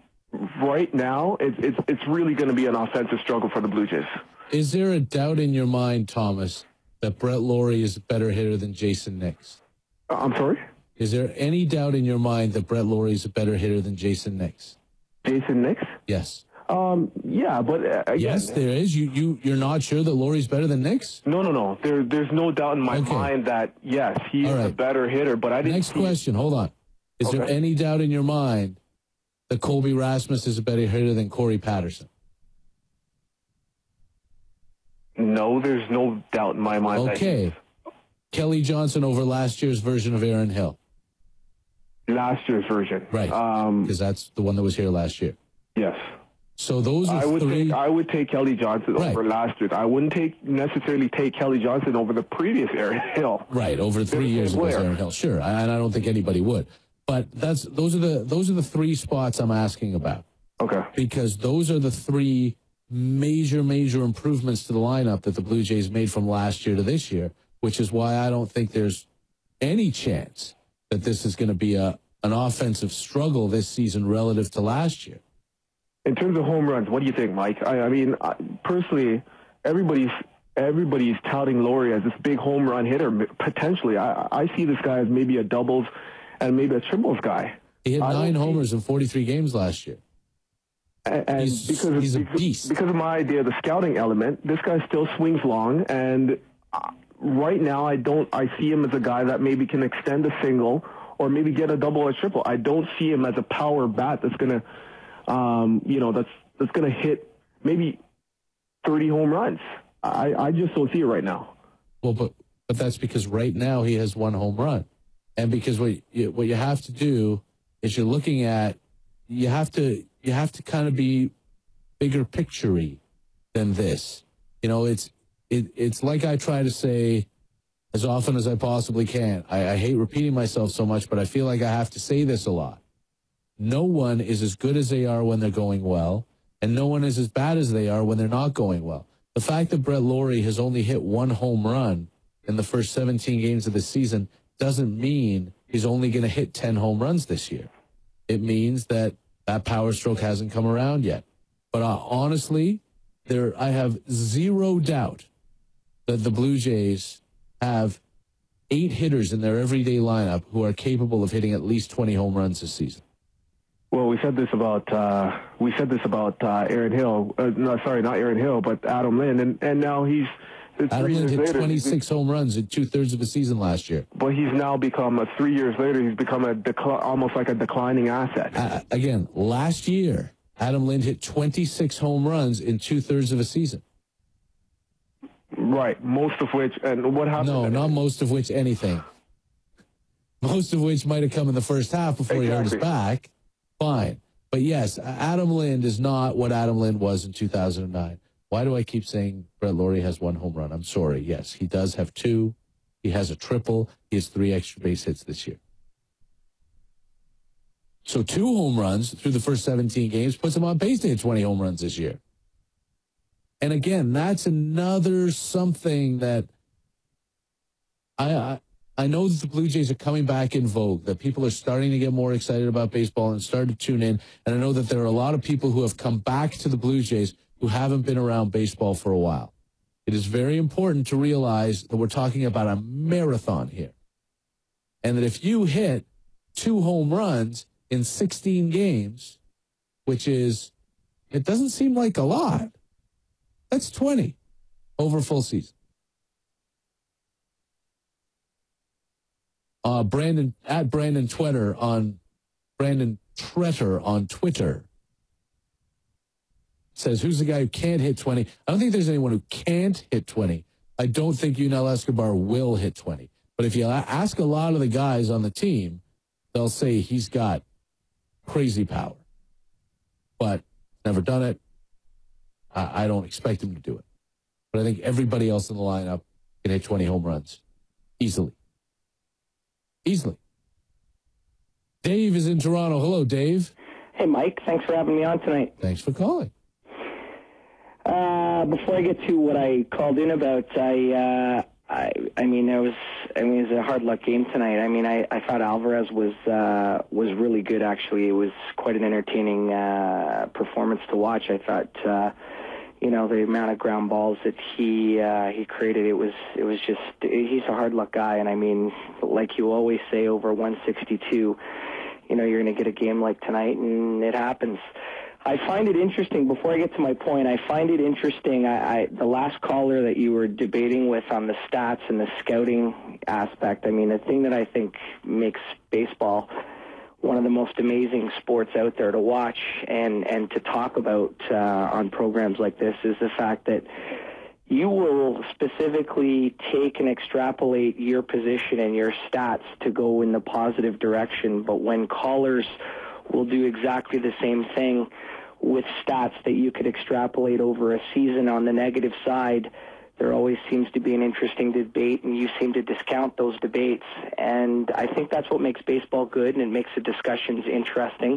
right now, it's it's, it's really going to be an offensive struggle for the Blue Jays. Is there a doubt in your mind, Thomas, that Brett Laurie is a better hitter than Jason Nix? Uh, I'm sorry? Is there any doubt in your mind that Brett Laurie is a better hitter than Jason Nix? Jason Nix? Yes. Um, yeah, but uh, again, yes, there is. You you you're not sure that Laurie's better than Nix? No, no, no. There there's no doubt in my okay. mind that yes, he's right. a better hitter. But I didn't. Next question. Hold on. Is okay. there any doubt in your mind that Colby Rasmus is a better hitter than Corey Patterson? No, there's no doubt in my mind. Okay. That Kelly Johnson over last year's version of Aaron Hill? Last year's version. Right. Because um, that's the one that was here last year. Yes. So those are I would three. Take, I would take Kelly Johnson right. over last year. I wouldn't take necessarily take Kelly Johnson over the previous Aaron Hill. Right, over three years ago, Aaron Hill. Sure, and I don't think anybody would. But that's those are the those are the three spots I'm asking about. Okay. Because those are the three major, major improvements to the lineup that the Blue Jays made from last year to this year, which is why I don't think there's any chance that this is going to be a an offensive struggle this season relative to last year. In terms of home runs, what do you think, Mike? I, I mean, I, personally, everybody's everybody's touting Laurie as this big home run hitter. Potentially, I, I see this guy as maybe a doubles and maybe a triples guy. He hit nine homers in forty-three games last year. And, and he's, because of, he's a because, beast. Because of my idea of the scouting element, this guy still swings long, and right now I don't. I see him as a guy that maybe can extend a single or maybe get a double or triple. I don't see him as a power bat that's going to. Um, you know, that's that's going to hit maybe thirty home runs. I, I just don't see it right now. Well, but but that's because right now he has one home run, and because what you, what you have to do is you're looking at you have to you have to kind of be bigger picture-y than this. You know, it's it it's like I try to say as often as I possibly can. I, I hate repeating myself so much, but I feel like I have to say this a lot. No one is as good as they are when they're going well, and no one is as bad as they are when they're not going well. The fact that Brett Laurie has only hit one home run in the first seventeen games of the season doesn't mean he's only going to hit ten home runs this year. It means that that power stroke hasn't come around yet. But uh, honestly, there I have zero doubt that the Blue Jays have eight hitters in their everyday lineup who are capable of hitting at least twenty home runs this season. Well, we said this about uh, we said this about uh, Aaron Hill. Uh, no, sorry, not Aaron Hill, but Adam Lind, and and now he's. Adam Lind hit later, twenty-six home runs in two thirds of a season last year. But he's now become a three years later. He's become a decl- almost like a declining asset. Uh, again, last year, Adam Lind hit twenty-six home runs in two thirds of a season. Right, most of which, and what happened? No, not most of which anything. Most of which might have come in the first half before exactly. he hurt his back. Fine. But yes, Adam Lind is not what Adam Lind was in two thousand nine. Why do I keep saying Brett Laurie has one home run? I'm sorry. Yes, he does have two. He has a triple. He has three extra base hits this year. So two home runs through the first seventeen games puts him on pace to hit twenty home runs this year. And again, that's another something that I, I I know that the Blue Jays are coming back in vogue, that people are starting to get more excited about baseball and start to tune in. And I know that there are a lot of people who have come back to the Blue Jays who haven't been around baseball for a while. It is very important to realize that we're talking about a marathon here. And that if you hit two home runs in sixteen games, which is, it doesn't seem like a lot, that's twenty over a full season. Uh, Brandon at Brandon Twitter on Brandon Tretter on Twitter says, "Who's the guy who can't hit twenty?" I don't think there's anyone who can't hit twenty. I don't think Yunel Escobar will hit twenty. But if you ask a lot of the guys on the team, they'll say he's got crazy power. But never done it. I, I don't expect him to do it. But I think everybody else in the lineup can hit twenty home runs easily. Easily. Dave is in Toronto. Hello, Dave. Hey, Mike. Thanks for having me on tonight. Thanks for calling. Uh, before I get to what I called in about, I, uh, I, I mean, there was, I mean, it was a hard luck game tonight. I mean, I, I thought Alvarez was, uh, was really good. Actually, it was quite an entertaining uh, performance to watch. I thought. Uh, You know, the amount of ground balls that he uh, he created, it was it was just, he's a hard luck guy. And I mean, like you always say, over one sixty-two, you know, you're going to get a game like tonight, and it happens. I find it interesting, before I get to my point, I find it interesting, I, I the last caller that you were debating with on the stats and the scouting aspect, I mean, the thing that I think makes baseball one of the most amazing sports out there to watch and, and to talk about uh, on programs like this is the fact that you will specifically take and extrapolate your position and your stats to go in the positive direction, but when callers will do exactly the same thing with stats that you could extrapolate over a season on the negative side, there always seems to be an interesting debate, and you seem to discount those debates. And I think that's what makes baseball good, and it makes the discussions interesting.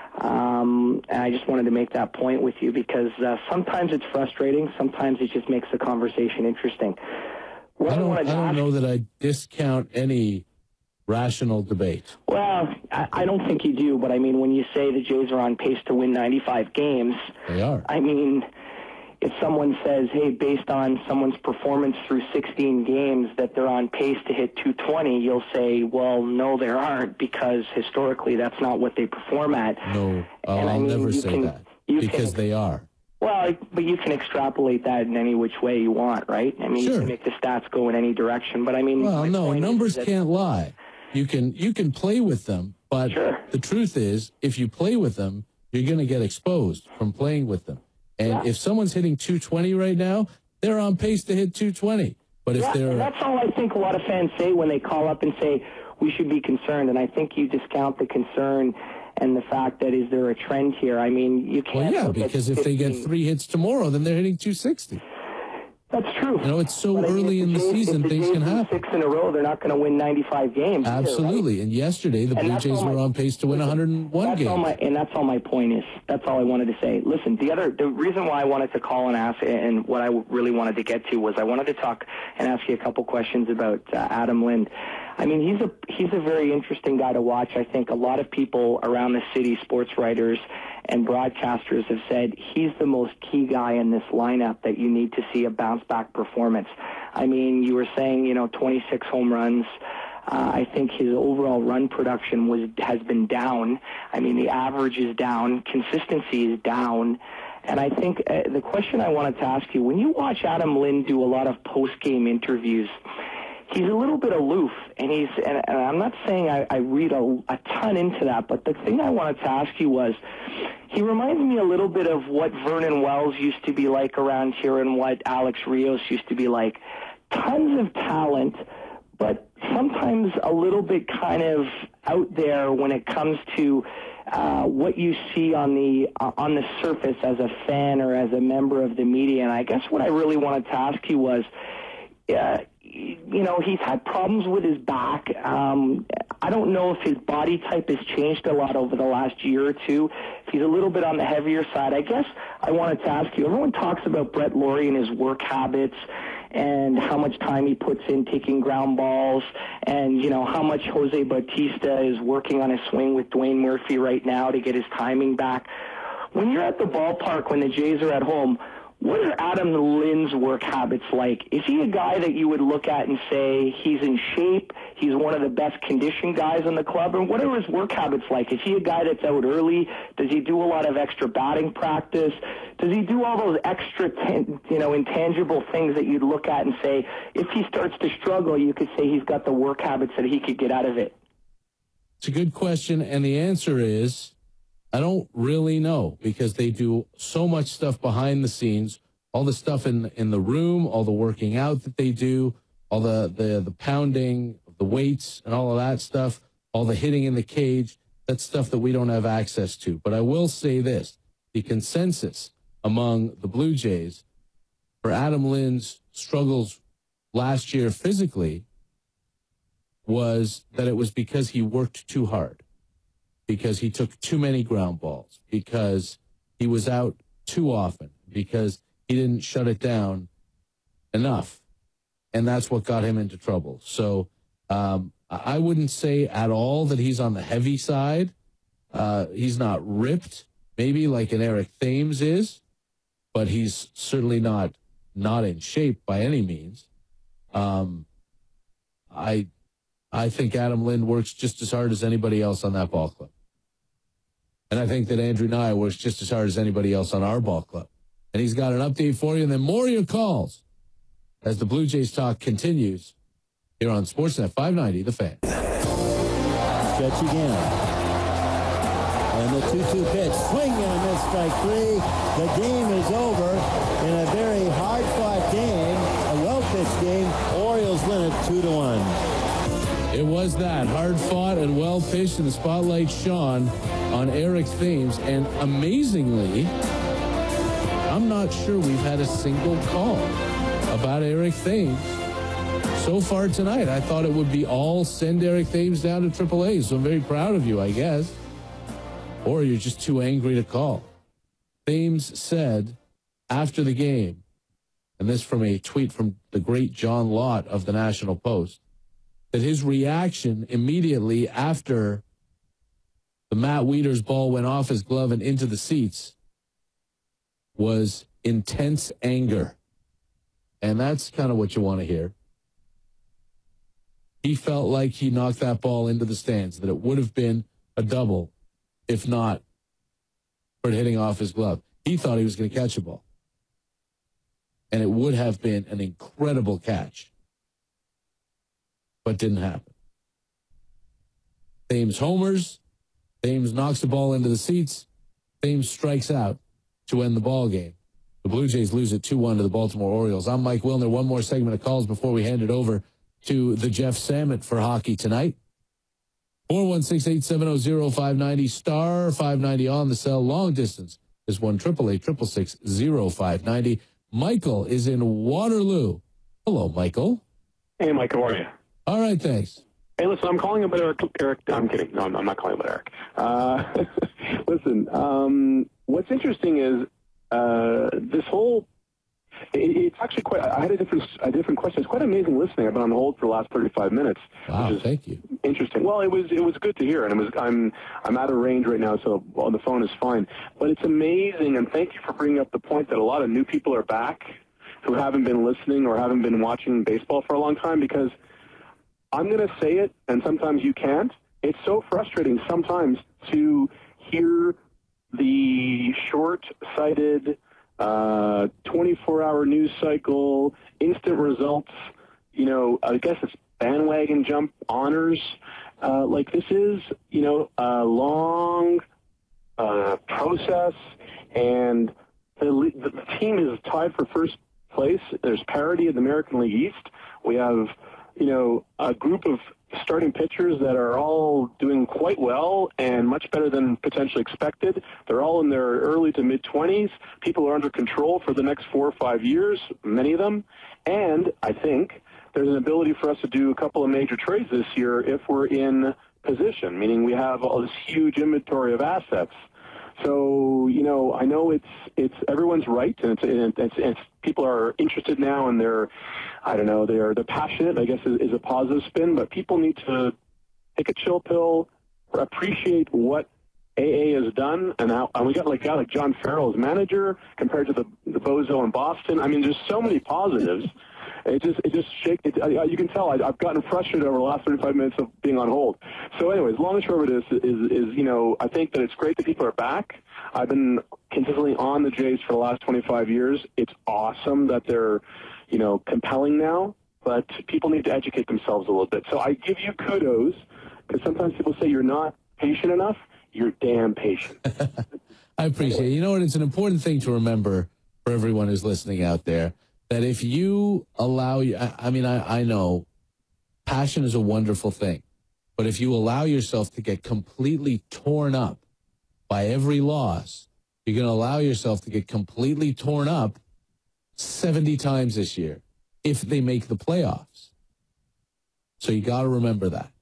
Um, and I just wanted to make that point with you because uh, sometimes it's frustrating. Sometimes it just makes the conversation interesting. What I don't, I I don't ask, know that I discount any rational debate. Well, I, I don't think you do, but I mean, when you say the Jays are on pace to win ninety-five games, they are. I mean, if someone says, hey, based on someone's performance through sixteen games, that they're on pace to hit two twenty, you'll say, well, no, there aren't, because historically that's not what they perform at. No, I'll, and I I'll mean, never you say can, that, you because can, they are. Well, but you can extrapolate that in any which way you want, right? I mean, Sure. You can make the stats go in any direction, but I mean... Well, no, numbers that, can't lie. You can, you can play with them, but sure. The truth is, if you play with them, you're going to get exposed from playing with them. And yeah. if someone's hitting two twenty right now, they're on pace to hit two twenty. But if yeah, they're... And that's all I think a lot of fans say when they call up and say, we should be concerned. And I think you discount the concern and the fact that is there a trend here? I mean, you can't... Well, yeah, because if they get three hits tomorrow, then they're hitting two sixty. That's true. You know, it's so but early I mean, in the Jays, season, the things Jays can happen. Six in a row, they're not going to win ninety-five games. Absolutely. Either, right? And yesterday, the and Blue Jays my, were on pace to win one hundred one that's games. All my, and that's all my point is. That's all I wanted to say. Listen, the other, the reason why I wanted to call and ask, and what I really wanted to get to was I wanted to talk and ask you a couple questions about uh, Adam Lind. I mean, he's a he's a very interesting guy to watch. I think a lot of people around the city, sports writers and broadcasters, have said he's the most key guy in this lineup that you need to see a bounce-back performance. I mean, you were saying, you know, twenty-six home runs. Uh, I think his overall run production was has been down. I mean, the average is down. Consistency is down. And I think uh, the question I wanted to ask you, when you watch Adam Lind do a lot of post-game interviews, he's a little bit aloof, and he's, and, and I'm not saying I, I read a, a ton into that, but the thing I wanted to ask you was, he reminds me a little bit of what Vernon Wells used to be like around here and what Alex Rios used to be like. Tons of talent, but sometimes a little bit kind of out there when it comes to uh, what you see on the uh, on the surface as a fan or as a member of the media. And I guess what I really wanted to ask you was, uh, you know, he's had problems with his back. Um, I don't know if his body type has changed a lot over the last year or two. If he's a little bit on the heavier side, I guess I wanted to ask you, everyone talks about Brett Laurie and his work habits and how much time he puts in taking ground balls and, you know, how much Jose Bautista is working on his swing with Dwayne Murphy right now to get his timing back. When you're at the ballpark, when the Jays are at home, what are Adam Lind's work habits like? Is he a guy that you would look at and say he's in shape, he's one of the best conditioned guys in the club? And what are his work habits like? Is he a guy that's out early? Does he do a lot of extra batting practice? Does he do all those extra, ten, you know, intangible things that you'd look at and say, if he starts to struggle, you could say he's got the work habits that he could get out of it? It's a good question, and the answer is, I don't really know, because they do so much stuff behind the scenes, all the stuff in in the room, all the working out that they do, all the, the, the pounding of the weights and all of that stuff, all the hitting in the cage. That's stuff that we don't have access to. But I will say this, the consensus among the Blue Jays for Adam Lind's struggles last year physically was that it was because he worked too hard, because he took too many ground balls, because he was out too often, because he didn't shut it down enough. And that's what got him into trouble. So um, I wouldn't say at all that he's on the heavy side. Uh, he's not ripped, maybe like an Eric Thames is, but he's certainly not not in shape by any means. Um, I I think Adam Lind works just as hard as anybody else on that ball club. And I think that Andrew Nye works just as hard as anybody else on our ball club. And he's got an update for you, and then more of your calls as the Blue Jays talk continues here on Sportsnet five ninety, The Fan. Stretch again. And the two two pitch, swing and a miss, strike three. The game is over in a very hard-fought game. A well Two to one. It was that hard-fought and well-pitched, and the spotlight shone on Eric Thames. And amazingly, I'm not sure we've had a single call about Eric Thames so far tonight. I thought it would be all send Eric Thames down to triple A, so I'm very proud of you, I guess. Or you're just too angry to call. Thames said after the game, and this from a tweet from the great John Lott of the National Post, that his reaction immediately after the Matt Wieters ball went off his glove and into the seats was intense anger. And that's kind of what you want to hear. He felt like he knocked that ball into the stands, that it would have been a double if not for it hitting off his glove. He thought he was going to catch a ball. And it would have been an incredible catch. But didn't happen. Thames homers. Thames knocks the ball into the seats. Thames strikes out to end the ball game. The Blue Jays lose it two one to the Baltimore Orioles. I'm Mike Wilner. One more segment of calls before we hand it over to the Jeff Samet for hockey tonight. four one six, eight seven zero, zero five nine zero, star five ninety on the cell. Long distance is one eight eight eight, six six six, zero five nine zero. Michael is in Waterloo. Hello, Michael. Hey, Mike, how are you? All right, thanks. Hey, listen, I'm calling about Eric. Eric I'm kidding. No, I'm, I'm not calling about Eric. Uh, listen, um, what's interesting is uh, this whole. It, it's actually quite. I had a different, a different question. It's quite amazing listening. I've been on hold for the last thirty-five minutes. Wow, which is thank you. Interesting. Well, it was it was good to hear, and it was I'm I'm out of range right now, so on the phone is fine. But it's amazing, and thank you for bringing up the point that a lot of new people are back who haven't been listening or haven't been watching baseball for a long time, because I'm going to say it, and sometimes you can't. It's so frustrating sometimes to hear the short-sighted, uh, twenty-four hour news cycle, instant results, you know, I guess it's bandwagon jump honors. Uh, like this is, you know, a long uh, process, and the, the, the team is tied for first place. There's parity in the American League East. We have, you know, a group of starting pitchers that are all doing quite well and much better than potentially expected. They're all in their early to mid-twenties. People are under control for the next four or five years, many of them. And I think there's an ability for us to do a couple of major trades this year if we're in position, meaning we have all this huge inventory of assets. So, you know, I know it's it's everyone's right, and it's, it's, it's, it's people are interested now, and they're, I don't know, they're they're passionate, I guess is, is a positive spin, but people need to take a chill pill, appreciate what A A has done, and, how, and we got like a guy like John Farrell as manager compared to the the Bozo in Boston. I mean, there's so many positives. It just, it just shake. It, I, you can tell I, I've gotten frustrated over the last thirty-five minutes of being on hold. So, anyways, long and short of it is, is, is, you know, I think that it's great that people are back. I've been consistently on the Jays for the last twenty-five years. It's awesome that they're, you know, compelling now. But people need to educate themselves a little bit. So I give you kudos, because sometimes people say you're not patient enough. You're damn patient. I appreciate it. You know what? It's an important thing to remember for everyone who's listening out there, that if you allow, I, I mean, I, I know passion is a wonderful thing, but if you allow yourself to get completely torn up by every loss, you're going to allow yourself to get completely torn up seventy times this year if they make the playoffs. So you got to remember that.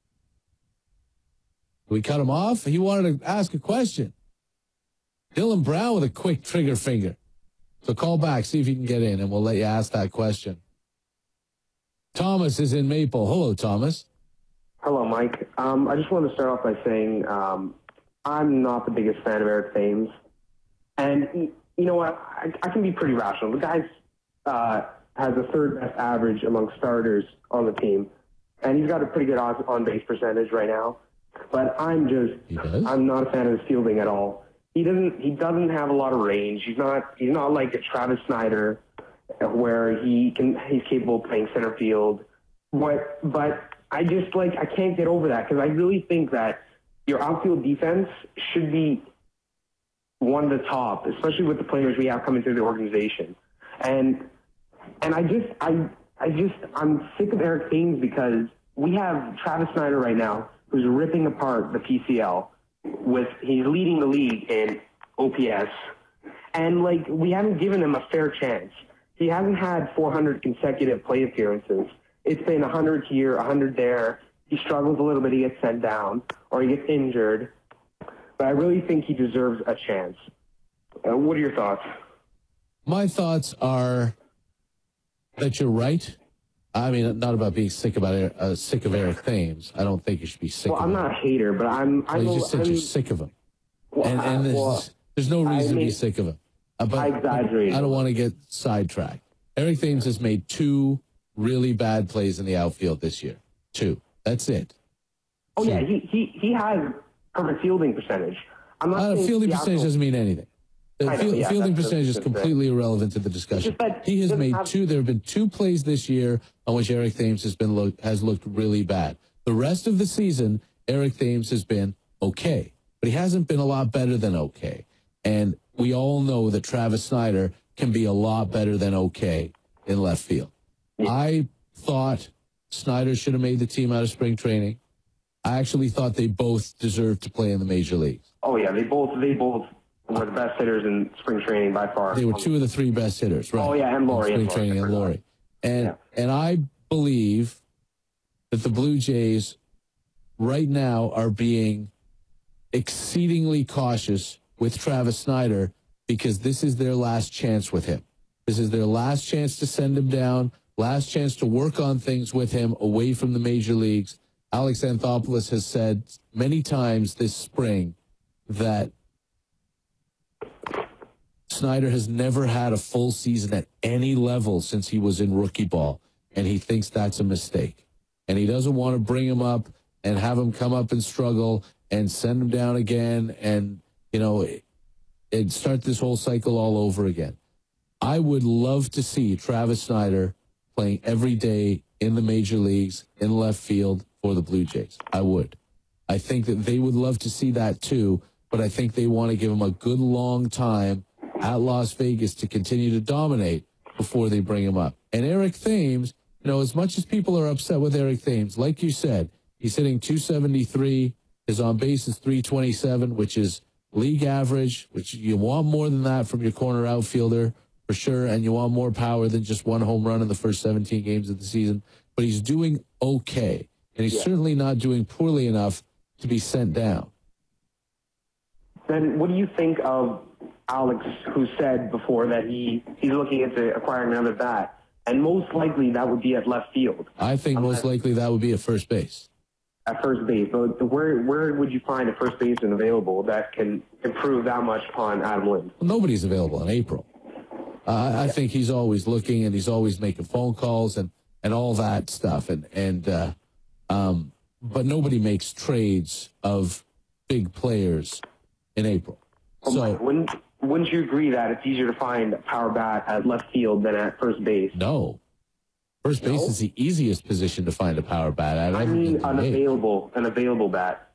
We cut him off. He wanted to ask a question. Dylan Brown with a quick trigger finger. So call back, see if you can get in, and we'll let you ask that question. Thomas is in Maple. Hello, Thomas. Hello, Mike. Um, I just wanted to start off by saying um, I'm not the biggest fan of Eric Thames. And you know what? I, I can be pretty rational. The guy uh, has the third best average among starters on the team, and he's got a pretty good on-base percentage right now. But I'm just, I'm not a fan of his fielding at all. He doesn't. He doesn't have a lot of range. He's not. He's not like a Travis Snyder, where he can. He's capable of playing center field. What? But I just like. I can't get over that, because I really think that your outfield defense should be one of the top, especially with the players we have coming through the organization. And and I just I I just, I'm sick of Eric Thames because we have Travis Snyder right now who's ripping apart the P C L with, he's leading the league in O P S. And, like, we haven't given him a fair chance. He hasn't had four hundred consecutive play appearances. It's been one hundred here, one hundred there. He struggles a little bit, he gets sent down, or he gets injured. But I really think he deserves a chance. Uh, what are your thoughts? My thoughts are that you're right. I mean, not about being sick about uh, sick of Eric Thames. I don't think you should be sick well, of I'm him. Well, I'm not a hater, but I'm... Well, I'm you just said I'm, you're sick of him. Well, and and I, there's, well, there's no reason I mean, to be sick of him. Uh, but, I exaggerated. I don't want to get sidetracked. Eric Thames has made two really bad plays in the outfield this year. Two. That's it. Oh, Two. yeah, he, he, he has perfect fielding percentage. I'm not Uh, saying fielding Seattle- percentage doesn't mean anything. The I know, field, yeah, fielding that's percentage is what I was gonna completely irrelevant to the discussion. He has made two. There have been two plays this year on which Eric Thames has been look, has looked really bad. The rest of the season, Eric Thames has been okay, but he hasn't been a lot better than okay. And we all know that Travis Snyder can be a lot better than okay in left field. I thought Snyder should have made the team out of spring training. I actually thought they both deserved to play in the major leagues. Oh, yeah, they both they both were the best hitters in spring training by far. They were two of the three best hitters, right? Oh, yeah, and Laurie. In spring and Laurie. training and Laurie. And, yeah. and I believe that the Blue Jays right now are being exceedingly cautious with Travis Snyder because this is their last chance with him. This is their last chance to send him down, last chance to work on things with him away from the major leagues. Alex Anthopoulos has said many times this spring that Snyder has never had a full season at any level since he was in rookie ball, and he thinks that's a mistake. And he doesn't want to bring him up and have him come up and struggle and send him down again and, you know, and start this whole cycle all over again. I would love to see Travis Snyder playing every day in the major leagues, in left field for the Blue Jays. I would. I think that they would love to see that too, but I think they want to give him a good long time at Las Vegas to continue to dominate before they bring him up. And Eric Thames, you know, as much as people are upset with Eric Thames, like you said, he's hitting two seventy-three, his on base is three twenty-seven, which is league average, which you want more than that from your corner outfielder for sure, and you want more power than just one home run in the first seventeen games of the season. But he's doing okay, and he's yeah. certainly not doing poorly enough to be sent down. Then what do you think of Alex, who said before that he, he's looking into acquiring another bat, and most likely that would be at left field? I think Unless, most likely that would be at first base. At first base. But where where would you find a first baseman available that can improve that much upon Adam Lind? Well, nobody's available in April. Uh, I yeah. think he's always looking, and he's always making phone calls and, and all that stuff. And, and uh, um, but nobody makes trades of big players in April. Oh, so wouldn't wouldn't you agree that it's easier to find a power bat at left field than at first base? No. First base no? is the easiest position to find a power bat at. I mean an available, an available bat.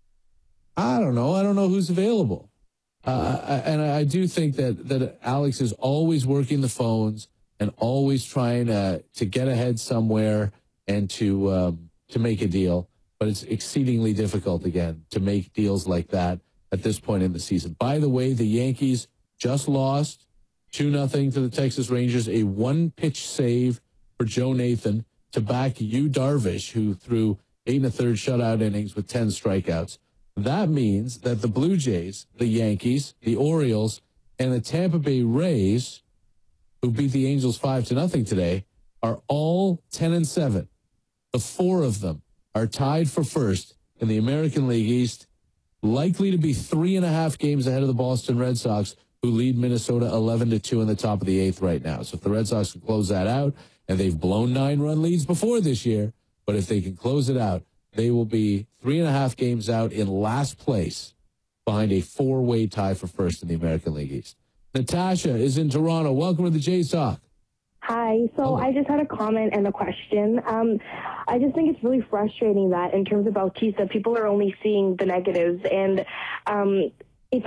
I don't know. I don't know who's available. Uh, I, and I do think that, that Alex is always working the phones and always trying to, to get ahead somewhere and to um, to make a deal. But it's exceedingly difficult, again, to make deals like that at this point in the season. By the way, the Yankees just lost two nothing to the Texas Rangers, a one-pitch save for Joe Nathan to back Yu Darvish, who threw eight and a third shutout innings with ten strikeouts. That means that the Blue Jays, the Yankees, the Orioles, and the Tampa Bay Rays, who beat the Angels five to nothing today, are all ten and seven. The four of them are tied for first in the American League East, likely to be three and a half games ahead of the Boston Red Sox, who lead Minnesota eleven to two in the top of the eighth right now. So if the Red Sox can close that out, and they've blown nine-run leads before this year, but if they can close it out, they will be three and a half games out in last place behind a four-way tie for first in the American League East. Natasha is in Toronto. Welcome to the Jays Talk. Hi. So Hello. I just had a comment and a question. Um, I just think it's really frustrating that in terms of Bautista, people are only seeing the negatives. And um, if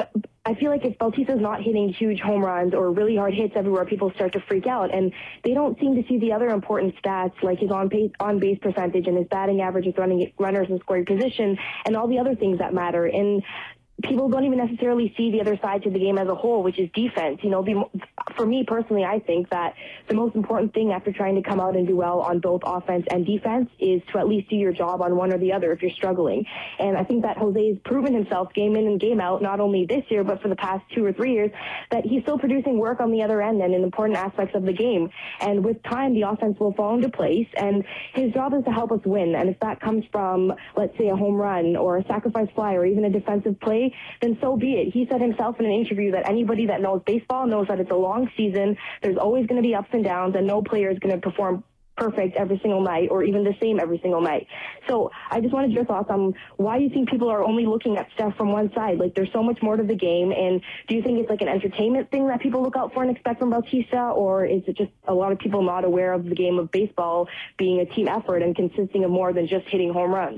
I feel like if Bautista's not hitting huge home runs or really hard hits everywhere, people start to freak out. And they don't seem to see the other important stats like his on-base, on-base percentage and his batting average, his running runners in scoring position, and all the other things that matter. And people don't even necessarily see the other side to the game as a whole, which is defense. You know, the, for me personally, I think that the most important thing after trying to come out and do well on both offense and defense is to at least do your job on one or the other if you're struggling. And I think that Jose has proven himself game in and game out, not only this year, but for the past two or three years, that he's still producing work on the other end and in important aspects of the game. And with time, the offense will fall into place, and his job is to help us win. And if that comes from, let's say, a home run or a sacrifice fly or even a defensive play, then so be it. He said himself in an interview that anybody that knows baseball knows that it's a long season. There's always going to be ups and downs, and no player is going to perform perfect every single night or even the same every single night. So I just wanted your thoughts on why you think people are only looking at stuff from one side. Like, there's so much more to the game, and do you think it's like an entertainment thing that people look out for and expect from Bautista, or is it just a lot of people not aware of the game of baseball being a team effort and consisting of more than just hitting home runs?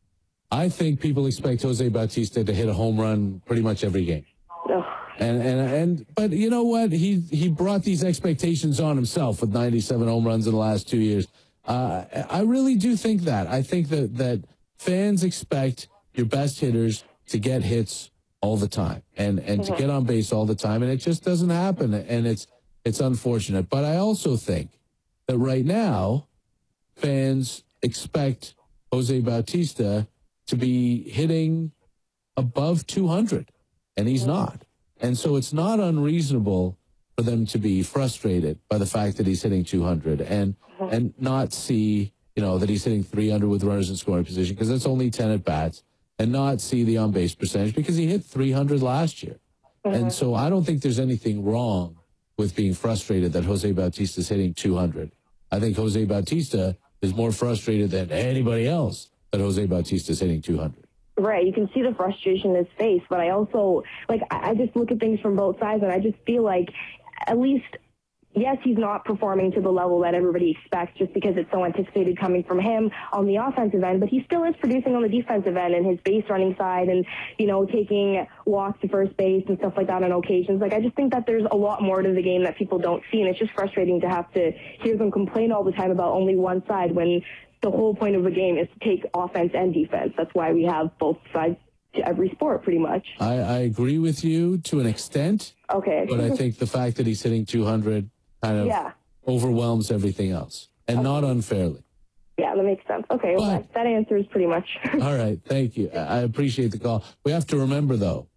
I think people expect Jose Bautista to hit a home run pretty much every game. Ugh. And, and, and, but you know what? He, he brought these expectations on himself with ninety-seven home runs in the last two years. Uh, I really do think that. I think that, that fans expect your best hitters to get hits all the time and, and mm-hmm. to get on base all the time. And it just doesn't happen. And it's, it's unfortunate. But I also think that right now, fans expect Jose Bautista to be hitting above two hundred, and he's not. And so it's not unreasonable for them to be frustrated by the fact that he's hitting two hundred and and not see, you know, that he's hitting three hundred with runners in scoring position, because that's only ten at bats, and not see the on-base percentage because he hit three hundred last year. Mm-hmm. And so I don't think there's anything wrong with being frustrated that Jose Bautista is hitting two hundred. I think Jose Bautista is more frustrated than anybody else that Jose Bautista is hitting two hundred. Right, you can see the frustration in his face, but I also, like, I just look at things from both sides, and I just feel like, at least, yes, he's not performing to the level that everybody expects just because it's so anticipated coming from him on the offensive end, but he still is producing on the defensive end and his base running side and, you know, taking walks to first base and stuff like that on occasions. Like, I just think that there's a lot more to the game that people don't see, and it's just frustrating to have to hear them complain all the time about only one side when the whole point of the game is to take offense and defense. That's why we have both sides to every sport, pretty much. I, I agree with you to an extent. Okay. But I think the fact that he's hitting two hundred kind of yeah. overwhelms everything else, and okay. not unfairly. Yeah, that makes sense. Okay, well, but, that, that answers pretty much. All right, thank you. I appreciate the call. We have to remember, though,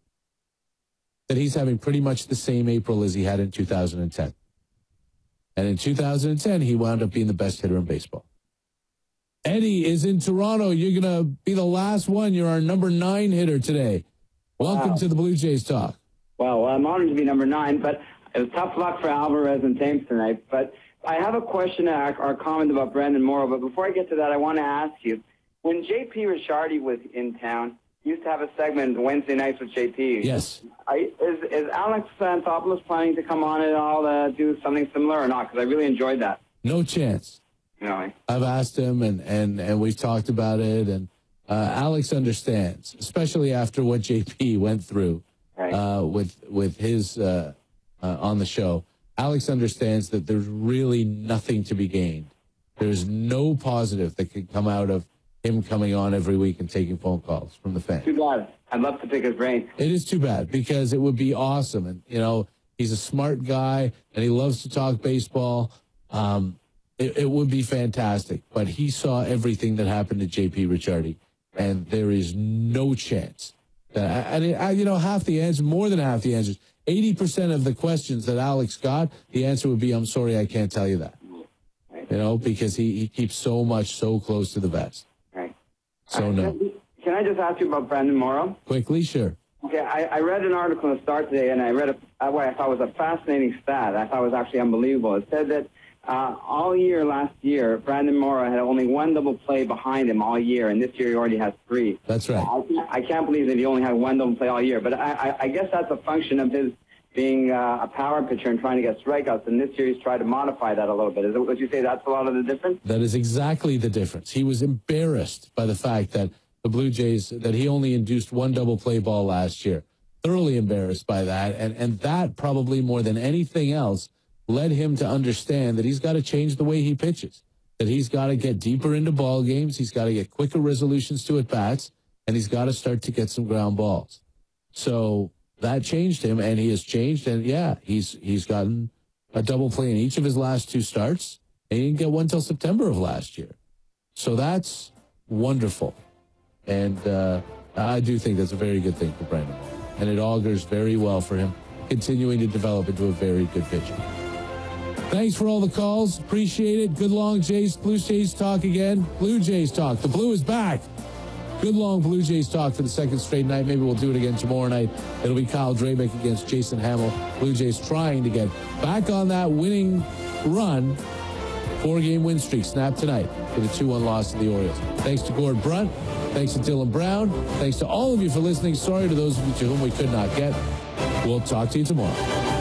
that he's having pretty much the same April as he had in two thousand ten. And in two thousand ten, he wound up being the best hitter in baseball. Eddie is in Toronto. You're going to be the last one. You're our number nine hitter today. Welcome wow. to the Blue Jays Talk. Well, I'm honored to be number nine, but it was tough luck for Alvarez and Thames tonight. But I have a question or comment about Brandon Morrow. But before I get to that, I want to ask you, when J P Ricciardi was in town, he used to have a segment Wednesday nights with J P. Yes. I, is, is Alex Anthopoulos planning to come on at all to do something similar or not? Because I really enjoyed that. No chance. No. I've asked him, and, and, and we've talked about it, and uh, Alex understands, especially after what J P went through right. uh, with with his uh, uh, on the show. Alex understands that there's really nothing to be gained. There's no positive that could come out of him coming on every week and taking phone calls from the fans. Too bad. I'd love to pick his brain. It is too bad, because it would be awesome. And, you know, he's a smart guy, and he loves to talk baseball. Um It, it would be fantastic, but he saw everything that happened to J P Ricciardi, and there is no chance that, I, I, you know, half the answers, more than half the answers, eighty percent of the questions that Alex got, the answer would be, I'm sorry, I can't tell you that. You know, because he, he keeps so much so close to the vest. Right. So, uh, no. Can I just ask you about Brandon Morrow? Quickly, sure. Okay, I, I read an article in the Star today, and I read a, what I thought was a fascinating stat. I thought it was actually unbelievable. It said that Uh, all year last year, Brandon Morrow had only one double play behind him all year, and this year he already has three. That's right. I, I can't believe that he only had one double play all year, but I, I, I guess that's a function of his being uh, a power pitcher and trying to get strikeouts, and this year he's tried to modify that a little bit. Is it, would you say that's a lot of the difference? That is exactly the difference. He was embarrassed by the fact that the Blue Jays, that he only induced one double play ball last year. thoroughly embarrassed by that. And, and that probably more than anything else led him to understand that he's got to change the way he pitches, that he's got to get deeper into ball games. He's got to get quicker resolutions to at-bats, and he's got to start to get some ground balls. So that changed him, and he has changed. And, yeah, he's he's gotten a double play in each of his last two starts, and he didn't get one till September of last year. So that's wonderful. And uh, I do think that's a very good thing for Brandon Moore. And it augurs very well for him, continuing to develop into a very good pitcher. Thanks for all the calls. Appreciate it. Good long Jays, Blue Jays talk again. Blue Jays talk. The Blue is back. Good long Blue Jays talk for the second straight night. Maybe we'll do it again tomorrow night. It'll be Kyle Drabeck against Jason Hamill. Blue Jays trying to get back on that winning run. Four-game win streak snapped tonight for the two one loss to the Orioles. Thanks to Gord Brunt. Thanks to Dylan Brown. Thanks to all of you for listening. Sorry to those of you to whom we could not get. We'll talk to you tomorrow.